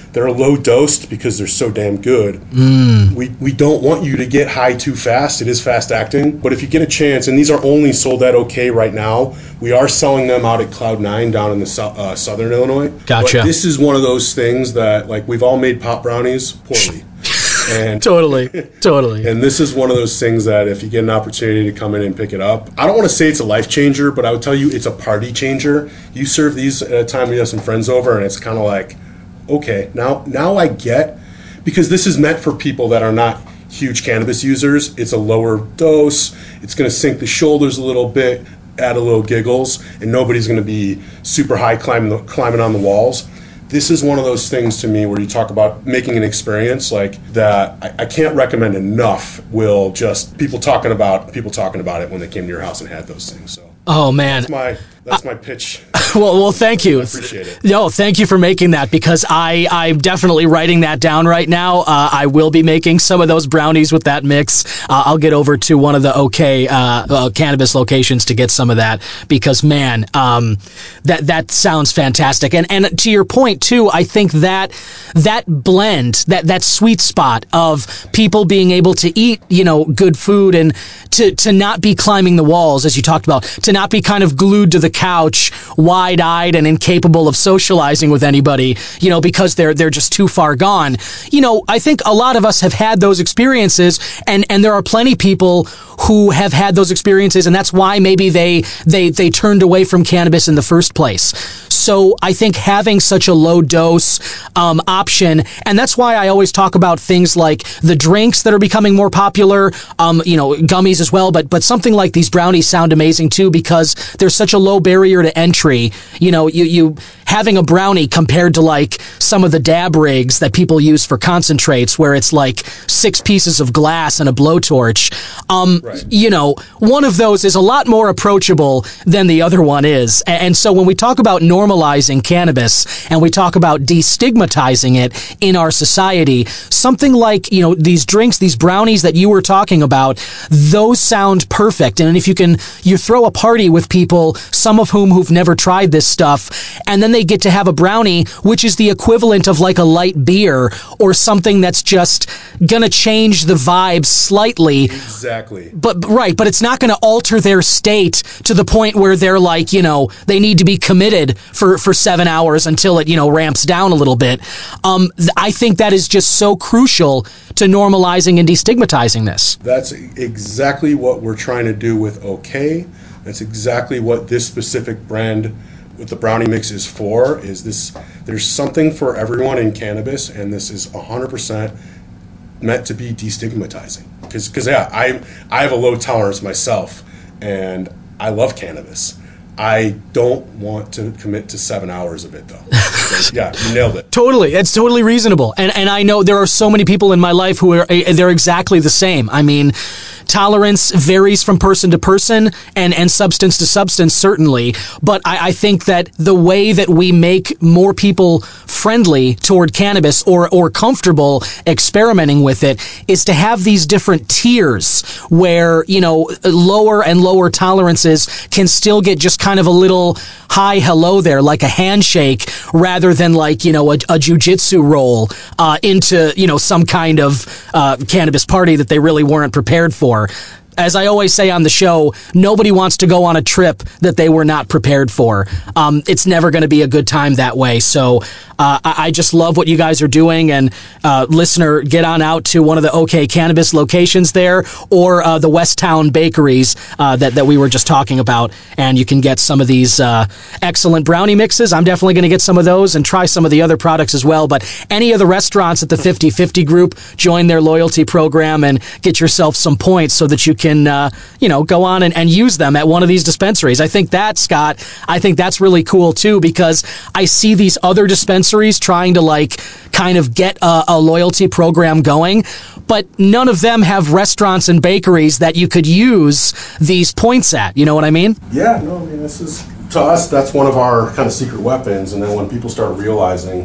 They're low dosed because they're so damn good. Mm. We we don't want you to get high too fast. It is fast acting, but if you get a chance, and these are only sold at OK right now. We are selling them out at Cloud Nine down in the so, uh, Southern Illinois. Gotcha. But this is one of those things that, like, we've all made pop brownies poorly. And Totally, totally. And this is one of those things that if you get an opportunity to come in and pick it up, I don't want to say it's a life changer, but I would tell you it's a party changer. You serve these at a time when you have some friends over, and it's kind of like, okay, now now I get, because this is meant for people that are not huge cannabis users. It's a lower dose. It's going to sink the shoulders a little bit, add a little giggles, and nobody's going to be super high climbing the, climbing on the walls. This is one of those things to me where you talk about making an experience like that. I, I can't recommend enough. Will just people talking about people talking about it when they came to your house and had those things. So Oh man, that's my that's my pitch. well, well, thank you. I appreciate it. No, thank you for making that, because I I'm definitely writing that down right now. Uh, I will be making some of those brownies with that mix. Uh, I'll get over to one of the OK uh, uh, cannabis locations to get some of that, because man, um, that that sounds fantastic. And and to your point too, I think that that blend, that that sweet spot of people being able to eat, you know, good food, and to to not be climbing the walls, as you talked about, to not be kind of glued to the couch, wide-eyed and incapable of socializing with anybody, you know, because they're they're just too far gone. You know, I think a lot of us have had those experiences, and and there are plenty people who have had those experiences, and that's why maybe they they they turned away from cannabis in the first place. So I think having such a low dose um, option, and that's why I always talk about things like the drinks that are becoming more popular, um, you know, gummies as well, but but something like these brownies sound amazing too, because there's such a low barrier to entry. You know, you you having a brownie compared to like some of the dab rigs that people use for concentrates, where it's like six pieces of glass and a blowtorch. Um, right. You know, one of those is a lot more approachable than the other one is. And so when we talk about normalizing cannabis and we talk about destigmatizing it in our society, something like, you know, these drinks, these brownies that you were talking about, those sound perfect. And if you can, you throw a party with people, some of whom who've never tried this stuff, and then they get to have a brownie, which is the equivalent of like a light beer or something that's just gonna change the vibe slightly. Exactly. But right, but it's not gonna alter their state to the point where they're like, you know, they need to be committed for, for seven hours until it, you know, ramps down a little bit. Um, th- I think that is just so crucial to normalizing and destigmatizing this. That's exactly what we're trying to do with OK. That's exactly what this specific brand with the brownie mix is for. Is this? There's something for everyone in cannabis, and this is one hundred percent meant to be destigmatizing. Because, because yeah, I I have a low tolerance myself, and I love cannabis. I don't want to commit to seven hours of it, though. So, yeah, you nailed it. Totally. It's totally reasonable. And and I know there are so many people in my life who are, they're exactly the same. I mean, tolerance varies from person to person and, and substance to substance, certainly. But I, I think that the way that we make more people friendly toward cannabis or, or comfortable experimenting with it is to have these different tiers where, you know, lower and lower tolerances can still get just kind of a little hi, hello there, like a handshake, rather than like, you know, a, a jujitsu roll uh, into, you know, some kind of uh, cannabis party that they really weren't prepared for. As I always say on the show, nobody wants to go on a trip that they were not prepared for. Um, it's never going to be a good time that way. So uh, I, I just love what you guys are doing. And uh, listener, get on out to one of the OK Cannabis locations there, or uh, the Westtown bakeries uh, that, that we were just talking about. And you can get some of these uh, excellent brownie mixes. I'm definitely going to get some of those and try some of the other products as well. But any of the restaurants at the fifty fifty group, join their loyalty program and get yourself some points so that you can Can, uh, you know, go on and, and use them at one of these dispensaries. I think that, Scott, I think that's really cool too, because I see these other dispensaries trying to like kind of get a, a loyalty program going, but none of them have restaurants and bakeries that you could use these points at. You know what I mean? Yeah, no, I mean, this is, to us, that's one of our kind of secret weapons. And then when people start realizing,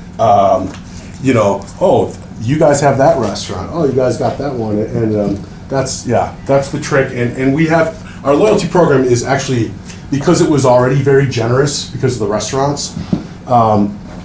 um, you know, oh, you guys have that restaurant. Oh, you guys got that one. And, um, That's, yeah, that's the trick. And and we have, our loyalty program is actually, because it was already very generous because of the restaurants, um,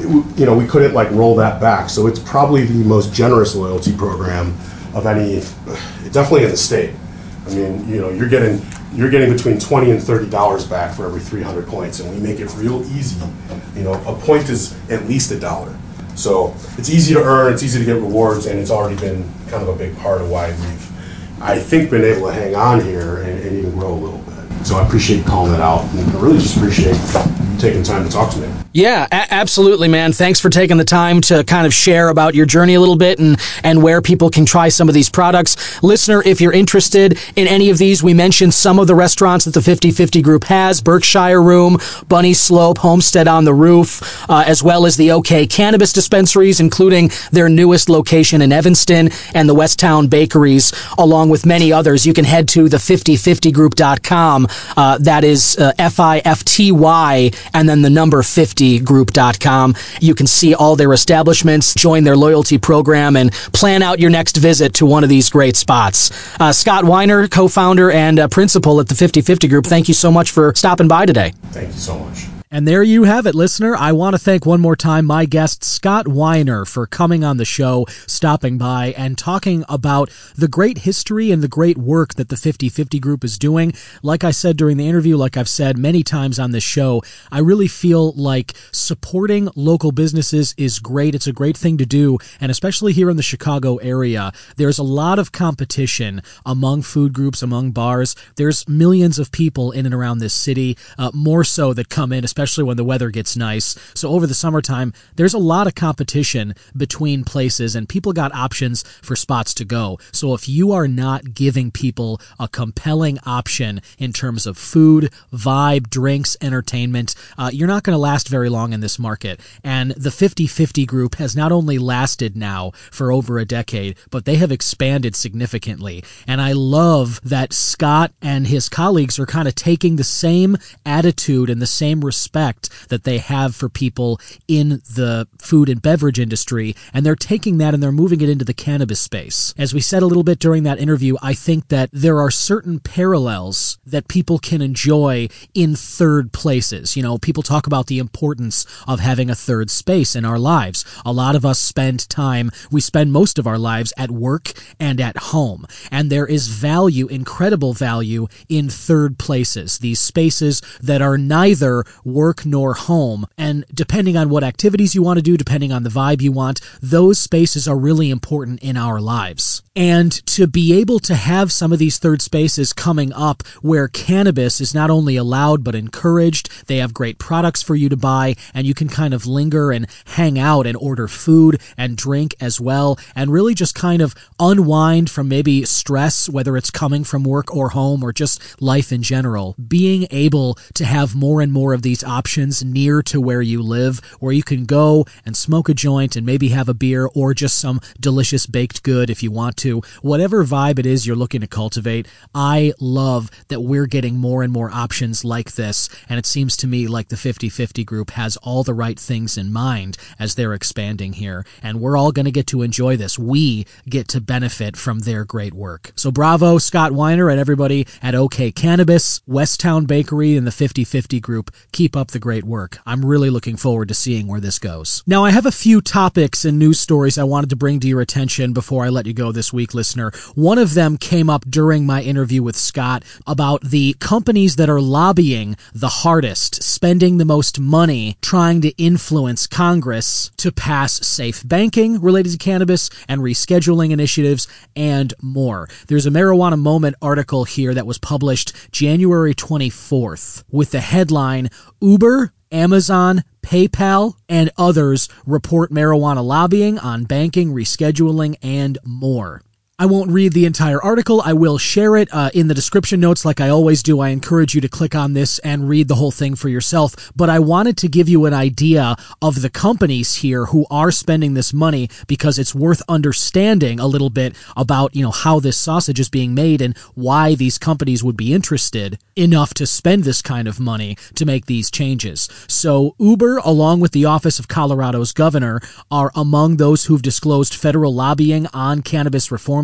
it, you know, we couldn't like roll that back. So it's probably the most generous loyalty program of any, definitely in the state. I mean, you know, you're getting you're getting between twenty and thirty dollars back for every three hundred points, and we make it real easy. You know, a point is at least a dollar. So it's easy to earn, it's easy to get rewards, and it's already been kind of a big part of why we've, I think, been able to hang on here and, and even grow a little bit. So I appreciate calling that out, and I really just appreciate you taking time to talk to me. Yeah, a- absolutely, man. Thanks for taking the time to kind of share about your journey a little bit and, and where people can try some of these products. Listener, if you're interested in any of these, we mentioned some of the restaurants that the fifty fifty Group has: Berkshire Room, Bunny Slope, Homestead on the Roof, uh, as well as the OK Cannabis dispensaries, including their newest location in Evanston and the Westtown Bakeries, along with many others. You can head to the fifty fifty group dot com. Uh, that is uh, F I F T Y and then the number fifty group dot com. You can see all their establishments, join their loyalty program, and plan out your next visit to one of these great spots. Uh, Scott Weiner, co-founder and uh, principal at the fifty fifty Group, thank you so much for stopping by today. Thank you so much. And there you have it, listener. I want to thank one more time my guest, Scott Weiner, for coming on the show, stopping by, and talking about the great history and the great work that the fifty fifty Group is doing. Like I said during the interview, like I've said many times on this show, I really feel like supporting local businesses is great. It's a great thing to do, and especially here in the Chicago area, there's a lot of competition among food groups, among bars. There's millions of people in and around this city, uh, more so that come in, especially especially when the weather gets nice. So over the summertime, there's a lot of competition between places, and people got options for spots to go. So if you are not giving people a compelling option in terms of food, vibe, drinks, entertainment, uh, you're not going to last very long in this market. And the fifty fifty Group has not only lasted now for over a decade, but they have expanded significantly. And I love that Scott and his colleagues are kind of taking the same attitude and the same respect that they have for people in the food and beverage industry, and they're taking that and they're moving it into the cannabis space. As we said a little bit during that interview, I think that there are certain parallels that people can enjoy in third places. You know, people talk about the importance of having a third space in our lives. A lot of us spend time, we spend most of our lives at work and at home, and there is value, incredible value, in third places, these spaces that are neither work nor home. And depending on what activities you want to do, depending on the vibe you want, those spaces are really important in our lives. And to be able to have some of these third spaces coming up where cannabis is not only allowed but encouraged, they have great products for you to buy, and you can kind of linger and hang out and order food and drink as well, and really just kind of unwind from maybe stress, whether it's coming from work or home or just life in general. Being able to have more and more of these options near to where you live, where you can go and smoke a joint and maybe have a beer or just some delicious baked good if you want to. Whatever vibe it is you're looking to cultivate, I love that we're getting more and more options like this, and it seems to me like the fifty fifty Group has all the right things in mind as they're expanding here, and we're all going to get to enjoy this. We get to benefit from their great work. So bravo, Scott Weiner and everybody at OK Cannabis, Westtown Bakery, and the fifty fifty Group. Keep up the great work. I'm really looking forward to seeing where this goes. Now, I have a few topics and news stories I wanted to bring to your attention before I let you go this week, listener. One of them came up during my interview with Scott about the companies that are lobbying the hardest, spending the most money, trying to influence Congress to pass safe banking related to cannabis and rescheduling initiatives and more. There's a Marijuana Moment article here that was published January twenty-fourth with the headline, Uber, Amazon, PayPal, and others report marijuana lobbying on banking, rescheduling, and more. I won't read the entire article. I will share it uh, in the description notes like I always do. I encourage you to click on this and read the whole thing for yourself. But I wanted to give you an idea of the companies here who are spending this money, because it's worth understanding a little bit about, you know, how this sausage is being made and why these companies would be interested enough to spend this kind of money to make these changes. So Uber, along with the Office of Colorado's governor, are among those who've disclosed federal lobbying on cannabis reform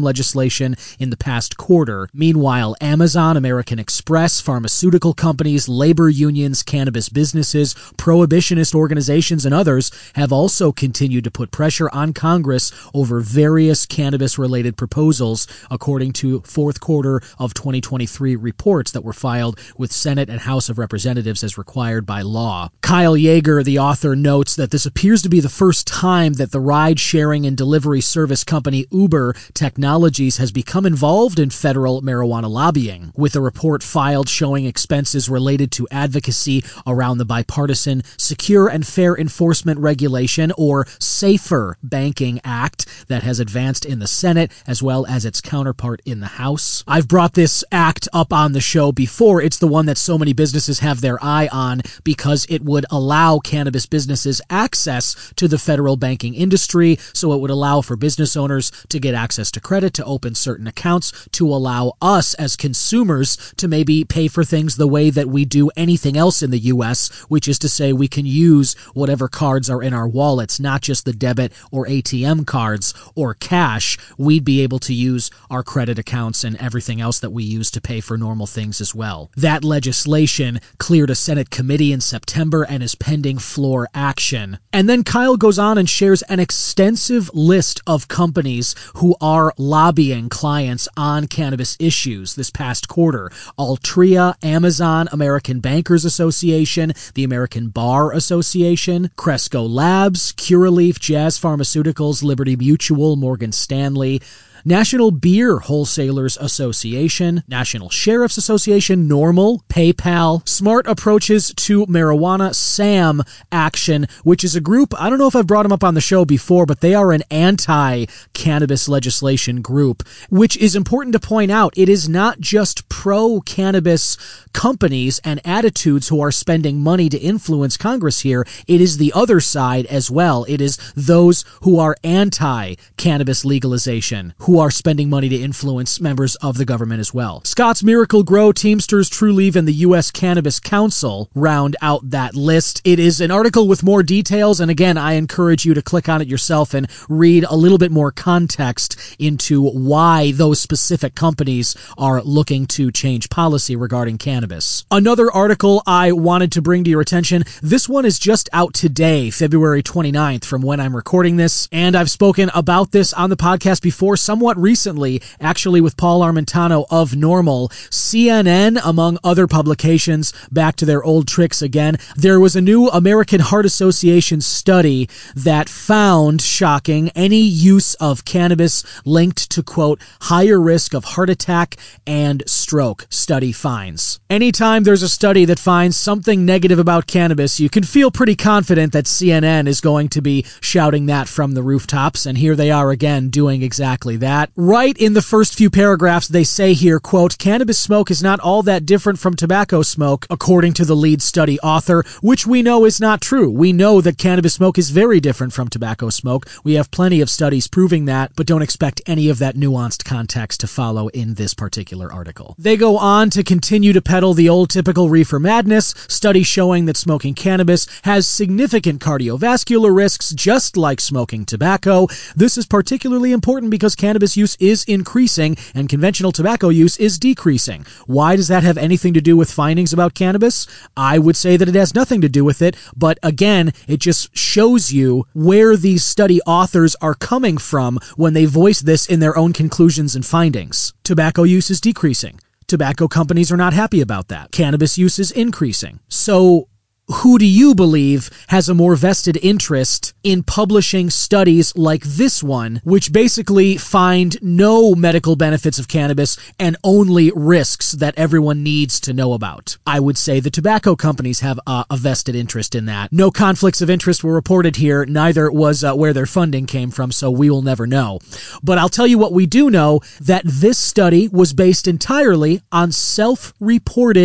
legislation in the past quarter. Meanwhile, Amazon, American Express, pharmaceutical companies, labor unions, cannabis businesses, prohibitionist organizations, and others have also continued to put pressure on Congress over various cannabis-related proposals, according to fourth quarter of twenty twenty-three reports that were filed with Senate and House of Representatives as required by law. Kyle Yeager, the author, notes that this appears to be the first time that the ride-sharing and delivery service company Uber Technologies has become involved in federal marijuana lobbying, with a report filed showing expenses related to advocacy around the bipartisan Secure and Fair Enforcement Regulation, or SAFER Banking Act, that has advanced in the Senate as well as its counterpart in the House. I've brought this act up on the show before. It's the one that so many businesses have their eye on because it would allow cannabis businesses access to the federal banking industry, so it would allow for business owners to get access to credit, to open certain accounts, to allow us as consumers to maybe pay for things the way that we do anything else in the U S, which is to say we can use whatever cards are in our wallets, not just the debit or A T M cards or cash. We'd be able to use our credit accounts and everything else that we use to pay for normal things as well. That legislation cleared a Senate committee in September and is pending floor action. And then Kyle goes on and shares an extensive list of companies who are lobbying clients on cannabis issues this past quarter. Altria, Amazon, American Bankers Association, the American Bar Association, Cresco Labs, Curaleaf, Jazz Pharmaceuticals, Liberty Mutual, Morgan Stanley, National Beer Wholesalers Association, National Sheriff's Association, NORML, PayPal, Smart Approaches to Marijuana, SAM Action, which is a group, I don't know if I've brought them up on the show before, but they are an anti-cannabis legislation group, which is important to point out. It is not just pro-cannabis companies and attitudes who are spending money to influence Congress here. It is the other side as well. It is those who are anti-cannabis legalization, who are spending money to influence members of the government as well. Scott's Miracle Grow, Teamsters, Trulieve, and the U S Cannabis Council round out that list. It is an article with more details, and again, I encourage you to click on it yourself and read a little bit more context into why those specific companies are looking to change policy regarding cannabis. Another article I wanted to bring to your attention, this one is just out today, February twenty-ninth, from when I'm recording this, and I've spoken about this on the podcast before, somewhat recently, actually with Paul Armentano of NORML. C N N, among other publications, back to their old tricks again. There was a new American Heart Association study that found, shocking, any use of cannabis linked to, quote, higher risk of heart attack and stroke, study finds. Anytime there's a study that finds something negative about cannabis, you can feel pretty confident that C N N is going to be shouting that from the rooftops, and here they are again doing exactly that. Right in the first few paragraphs, they say here, quote, cannabis smoke is not all that different from tobacco smoke, according to the lead study author, which we know is not true. We know that cannabis smoke is very different from tobacco smoke. We have plenty of studies proving that, but don't expect any of that nuanced context to follow in this particular article. They go on to continue to peddle the old typical reefer madness, study showing that smoking cannabis has significant cardiovascular risks, just like smoking tobacco. This is particularly important because cannabis use is increasing and conventional tobacco use is decreasing. Why does that have anything to do with findings about cannabis? I would say that it has nothing to do with it, but again, it just shows you where these study authors are coming from when they voice this in their own conclusions and findings. Tobacco use is decreasing. Tobacco companies are not happy about that. Cannabis use is increasing. So, who do you believe has a more vested interest in publishing studies like this one, which basically find no medical benefits of cannabis and only risks that everyone needs to know about? I would say the tobacco companies have uh, a vested interest in that. No conflicts of interest were reported here. Neither was uh, where their funding came from, so we will never know. But I'll tell you what we do know, that this study was based entirely on self-reported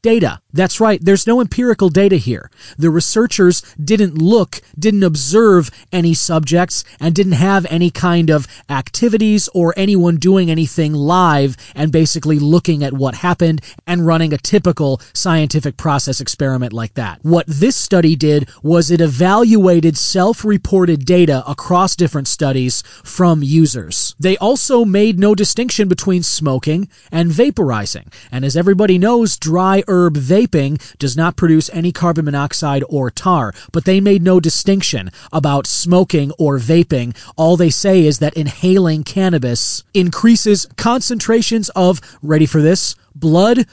Data. That's right. There's no empirical data here. The researchers didn't look, didn't observe any subjects, and didn't have any kind of activities or anyone doing anything live and basically looking at what happened and running a typical scientific process experiment like that. What this study did was it evaluated self-reported data across different studies from users. They also made no distinction between smoking and vaporizing. And as everybody knows, dry herb vaping does not produce any carbon monoxide or tar, but they made no distinction about smoking or vaping. All they say is that inhaling cannabis increases concentrations of, ready for this, blood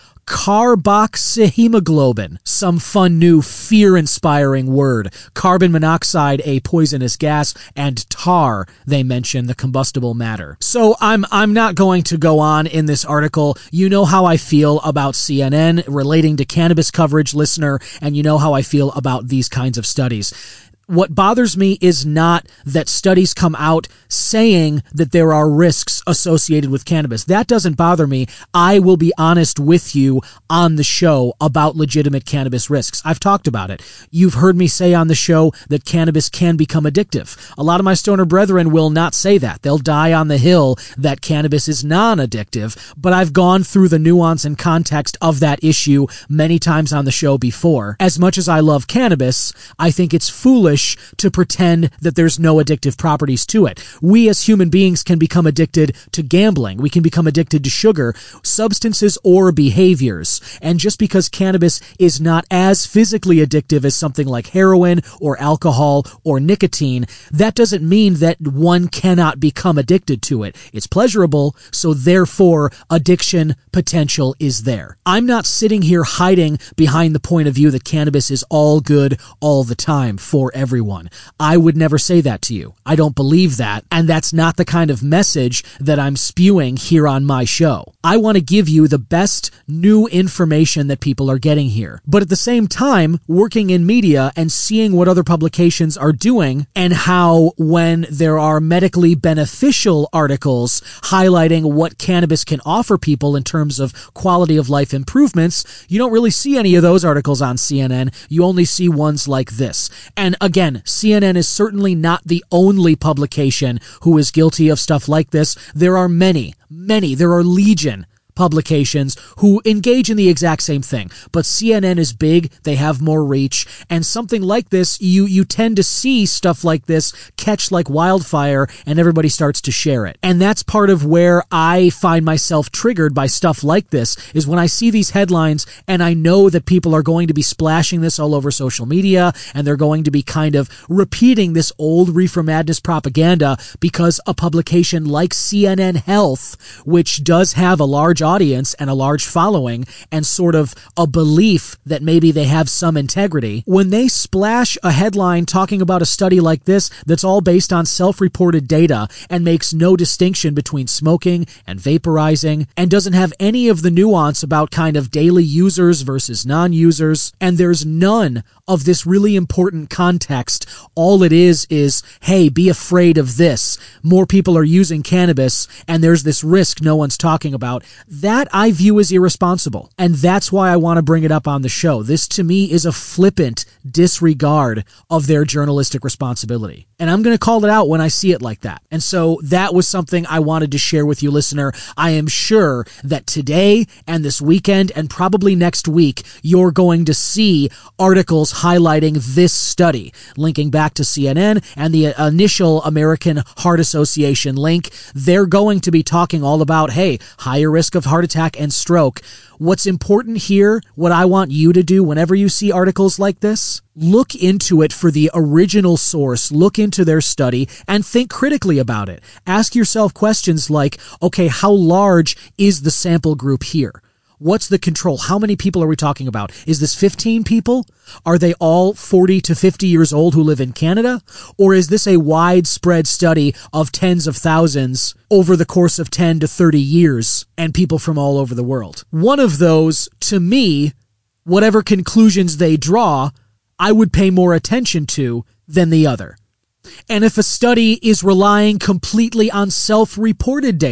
carboxyhemoglobin, some fun new fear-inspiring word, carbon monoxide, a poisonous gas, and tar, they mention the combustible matter. So I'm I'm not going to go on in this article. You know how I feel about C N N relating to cannabis coverage, listener, and you know how I feel about these kinds of studies. What bothers me is not that studies come out saying that there are risks associated with cannabis. That doesn't bother me. I will be honest with you on the show about legitimate cannabis risks. I've talked about it. You've heard me say on the show that cannabis can become addictive. A lot of my stoner brethren will not say that. They'll die on the hill that cannabis is non-addictive, but I've gone through the nuance and context of that issue many times on the show before. As much as I love cannabis, I think it's foolish to pretend that there's no addictive properties to it. We as human beings can become addicted to gambling. We can become addicted to sugar, substances, or behaviors. And just because cannabis is not as physically addictive as something like heroin or alcohol or nicotine, that doesn't mean that one cannot become addicted to it. It's pleasurable, so therefore addiction potential is there. I'm not sitting here hiding behind the point of view that cannabis is all good all the time for everyone. Everyone. I would never say that to you. I don't believe that, and that's not the kind of message that I'm spewing here on my show. I want to give you the best new information that people are getting here. But at the same time, working in media and seeing what other publications are doing and how when there are medically beneficial articles highlighting what cannabis can offer people in terms of quality of life improvements, you don't really see any of those articles on C N N. You only see ones like this. And again, Again, C N N is certainly not the only publication who is guilty of stuff like this. There are many, many, there are legion publications who engage in the exact same thing. But C N N is big, they have more reach, and something like this, you you tend to see stuff like this catch like wildfire and everybody starts to share it. And that's part of where I find myself triggered by stuff like this, is when I see these headlines and I know that people are going to be splashing this all over social media and they're going to be kind of repeating this old Reefer Madness propaganda because a publication like C N N Health, which does have a large audience and a large following and sort of a belief that maybe they have some integrity, when they splash a headline talking about a study like this that's all based on self-reported data and makes no distinction between smoking and vaporizing and doesn't have any of the nuance about kind of daily users versus non-users, and there's none of this really important context. All it is is, hey, be afraid of this. More people are using cannabis and there's this risk no one's talking about. That I view as irresponsible. And that's why I want to bring it up on the show. This to me is a flippant disregard of their journalistic responsibility. And I'm going to call it out when I see it like that. And so that was something I wanted to share with you, listener. I am sure that today and this weekend and probably next week, you're going to see articles highlighting this study, linking back to C N N and the initial American Heart Association link. They're going to be talking all about, hey, higher risk of heart attack and stroke. What's important here, what I want you to do whenever you see articles like this, look into it for the original source, look into their study, and think critically about it. Ask yourself questions like, okay, how large is the sample group here? What's the control? How many people are we talking about? Is this fifteen people? Are they all forty to fifty years old who live in Canada? Or is this a widespread study of tens of thousands over the course of ten to thirty years and people from all over the world? One of those, to me, whatever conclusions they draw, I would pay more attention to than the other. And if a study is relying completely on self-reported data,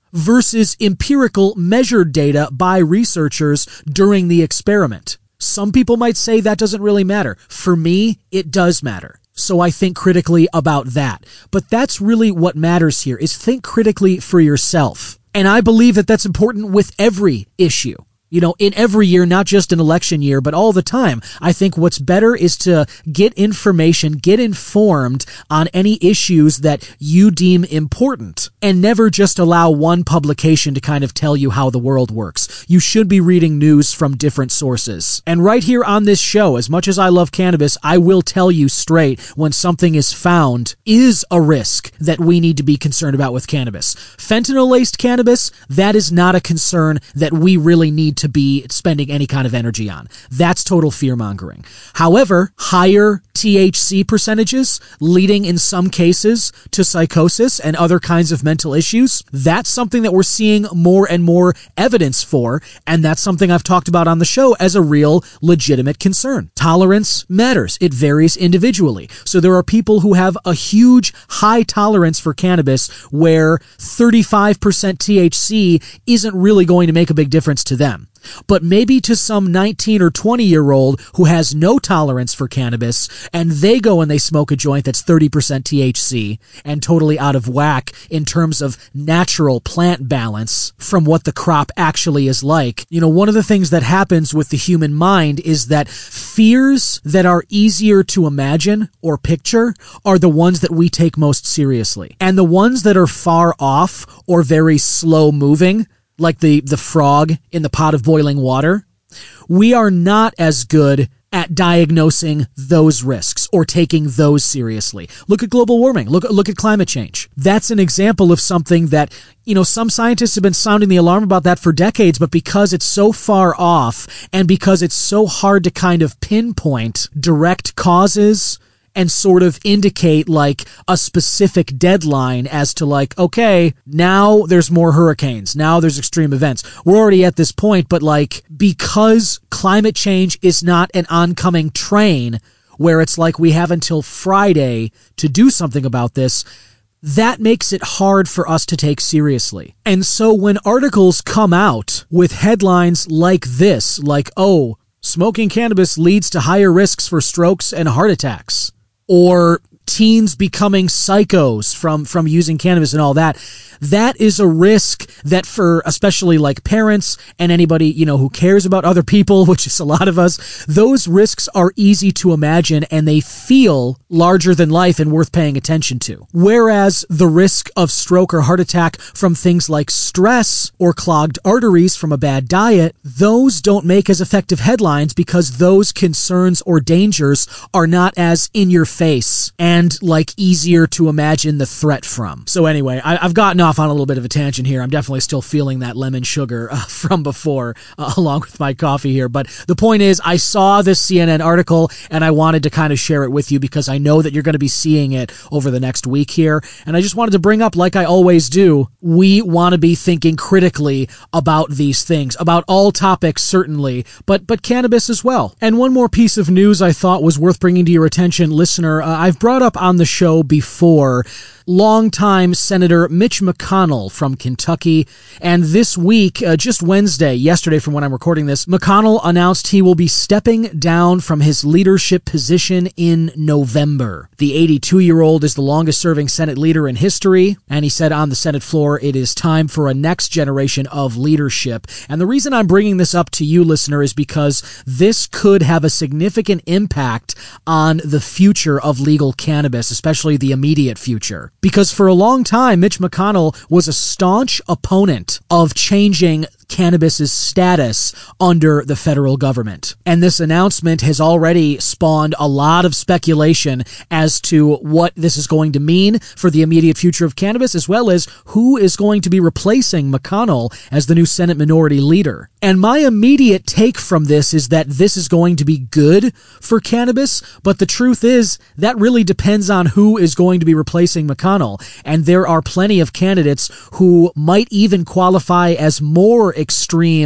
versus empirical measured data by researchers during the experiment. Some people might say that doesn't really matter. For me, it does matter. So I think critically about that. But that's really what matters here, is think critically for yourself. And I believe that that's important with every issue. You know, in every year, not just an election year, but all the time. I think what's better is to get information, get informed on any issues that you deem important, and never just allow one publication to kind of tell you how the world works. You should be reading news from different sources. And right here on this show, as much as I love cannabis, I will tell you straight when something is found is a risk that we need to be concerned about with cannabis. Fentanyl-laced cannabis, that is not a concern that we really need to be spending any kind of energy on. That's total fear-mongering. However, higher T H C percentages, leading in some cases to psychosis and other kinds of mental issues, that's something that we're seeing more and more evidence for, and that's something I've talked about on the show as a real legitimate concern. Tolerance matters. It varies individually. So there are people who have a huge high tolerance for cannabis where thirty-five percent T H C isn't really going to make a big difference to them. But maybe to some nineteen or twenty year old who has no tolerance for cannabis, and they go and they smoke a joint that's thirty percent T H C and totally out of whack in terms of natural plant balance from what the crop actually is like. You know, one of the things that happens with the human mind is that fears that are easier to imagine or picture are the ones that we take most seriously. And the ones that are far off or very slow moving, like the, the frog in the pot of boiling water, we are not as good at diagnosing those risks or taking those seriously. Look at global warming. Look, look at climate change. That's an example of something that, you know, some scientists have been sounding the alarm about that for decades, but because it's so far off and because it's so hard to kind of pinpoint direct causes and sort of indicate like a specific deadline as to like, okay, now there's more hurricanes. Now there's extreme events. We're already at this point, but like, because climate change is not an oncoming train where it's like we have until Friday to do something about this, that makes it hard for us to take seriously. And so when articles come out with headlines like this, like, oh, smoking cannabis leads to higher risks for strokes and heart attacks, or teens becoming psychos from, from using cannabis and all that, that is a risk that for especially like parents and anybody, you know, who cares about other people, which is a lot of us, those risks are easy to imagine and they feel larger than life and worth paying attention to. Whereas the risk of stroke or heart attack from things like stress or clogged arteries from a bad diet, those don't make as effective headlines because those concerns or dangers are not as in your face and like easier to imagine the threat from. So anyway, I, I've gotten off on a little bit of a tangent here. I'm definitely still feeling that lemon sugar uh, from before, uh, along with my coffee here. But the point is, I saw this C N N article and I wanted to kind of share it with you because I know that you're going to be seeing it over the next week here. And I just wanted to bring up, like I always do, we want to be thinking critically about these things, about all topics certainly, but but cannabis as well. And one more piece of news I thought was worth bringing to your attention, listener. Uh, I've brought up on the show before longtime Senator Mitch McConnell from Kentucky. And this week, uh, just Wednesday, yesterday from when I'm recording this, McConnell announced he will be stepping down from his leadership position in November. The eighty-two-year-old is the longest-serving Senate leader in history, and he said on the Senate floor, it is time for a next generation of leadership. And the reason I'm bringing this up to you, listener, is because this could have a significant impact on the future of legal cannabis, especially the immediate future. Because for a long time, Mitch McConnell was a staunch opponent of changing cannabis's status under the federal government. And this announcement has already spawned a lot of speculation as to what this is going to mean for the immediate future of cannabis, as well as who is going to be replacing McConnell as the new Senate Minority Leader. And my immediate take from this is that this is going to be good for cannabis, but the truth is that really depends on who is going to be replacing McConnell. And there are plenty of candidates who might even qualify as more extreme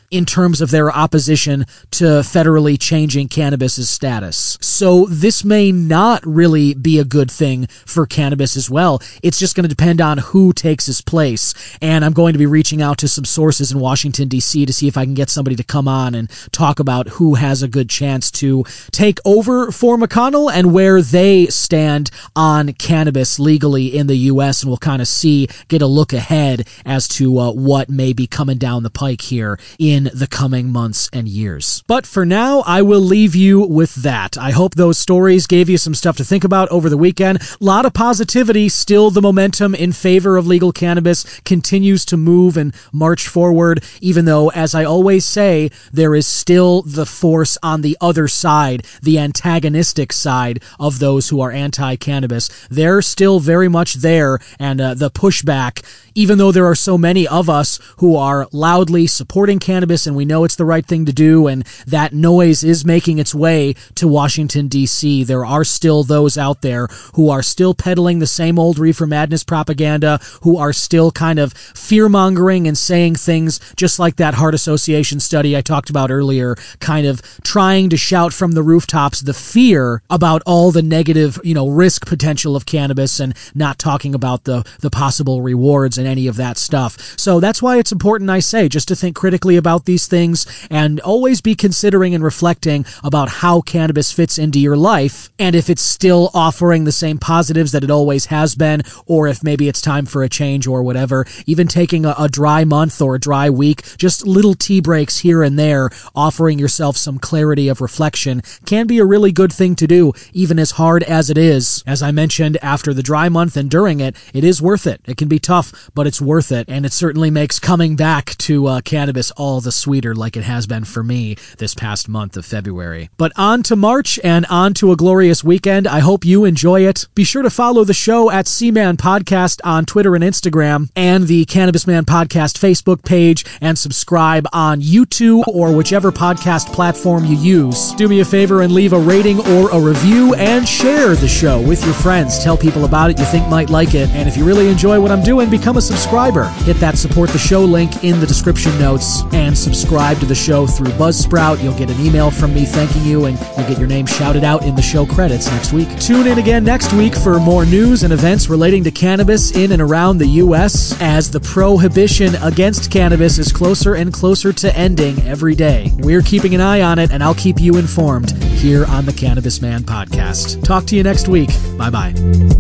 in terms of their opposition to federally changing cannabis's status. So this may not really be a good thing for cannabis as well. It's just going to depend on who takes his place. And I'm going to be reaching out to some sources in Washington, D C to see if I can get somebody to come on and talk about who has a good chance to take over for McConnell and where they stand on cannabis legally in the U S. And we'll kind of see, get a look ahead as to uh, what may be coming down the pike here in the coming months and years. But for now, I will leave you with that. I hope those stories gave you some stuff to think about over the weekend. A lot of positivity. Still, the momentum in favor of legal cannabis continues to move and march forward, even though, as I always say, there is still the force on the other side, the antagonistic side of those who are anti-cannabis. They're still very much there, and uh, the pushback, even though there are so many of us who are loudly supporting cannabis and we know it's the right thing to do, and that noise is making its way to Washington, D C, there are still those out there who are still peddling the same old reefer madness propaganda, who are still kind of fear-mongering and saying things just like that Heart Association study I talked about earlier, kind of trying to shout from the rooftops the fear about all the negative, you know, risk potential of cannabis and not talking about the, the possible rewards and any of that stuff. So that's why it's important, I say, just to think critically about these things and always be considering and reflecting about how cannabis fits into your life and if it's still offering the same positives that it always has been, or if maybe it's time for a change or whatever. Even taking a, a dry month or a dry week, just little tea breaks here and there, offering yourself some clarity of reflection can be a really good thing to do, even as hard as it is. As I mentioned, after the dry month and during it, it is worth it. It can be tough, but it's worth it, and it certainly makes coming back to uh, cannabis all the sweeter, like it has been for me this past month of February. But on to March and on to a glorious weekend. I hope you enjoy it. Be sure to follow the show at C-Man Podcast on Twitter and Instagram, and the Cannabis Man Podcast Facebook page, and subscribe on YouTube or whichever podcast platform you use. Do me a favor and leave a rating or a review, and share the show with your friends. Tell people about it you think might like it, and if you really enjoy what I'm doing, become a subscriber. Hit that support the show link in the description notes and subscribe to the show through Buzzsprout. You'll get an email from me thanking you, and you'll get your name shouted out in the show credits next week. Tune in again next week for more news and events relating to cannabis in and around the U S as the prohibition against cannabis is closer and closer to ending every day. We're keeping an eye on it, and I'll keep you informed here on the Cannabis Man Podcast. Talk to you next week. Bye-bye.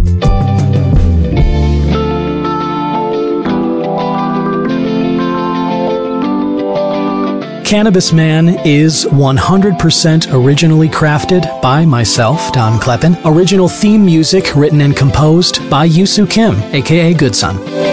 Cannabis Man is one hundred percent originally crafted by myself, Don Kleppen. Original theme music written and composed by Yusu Kim, aka Good Son.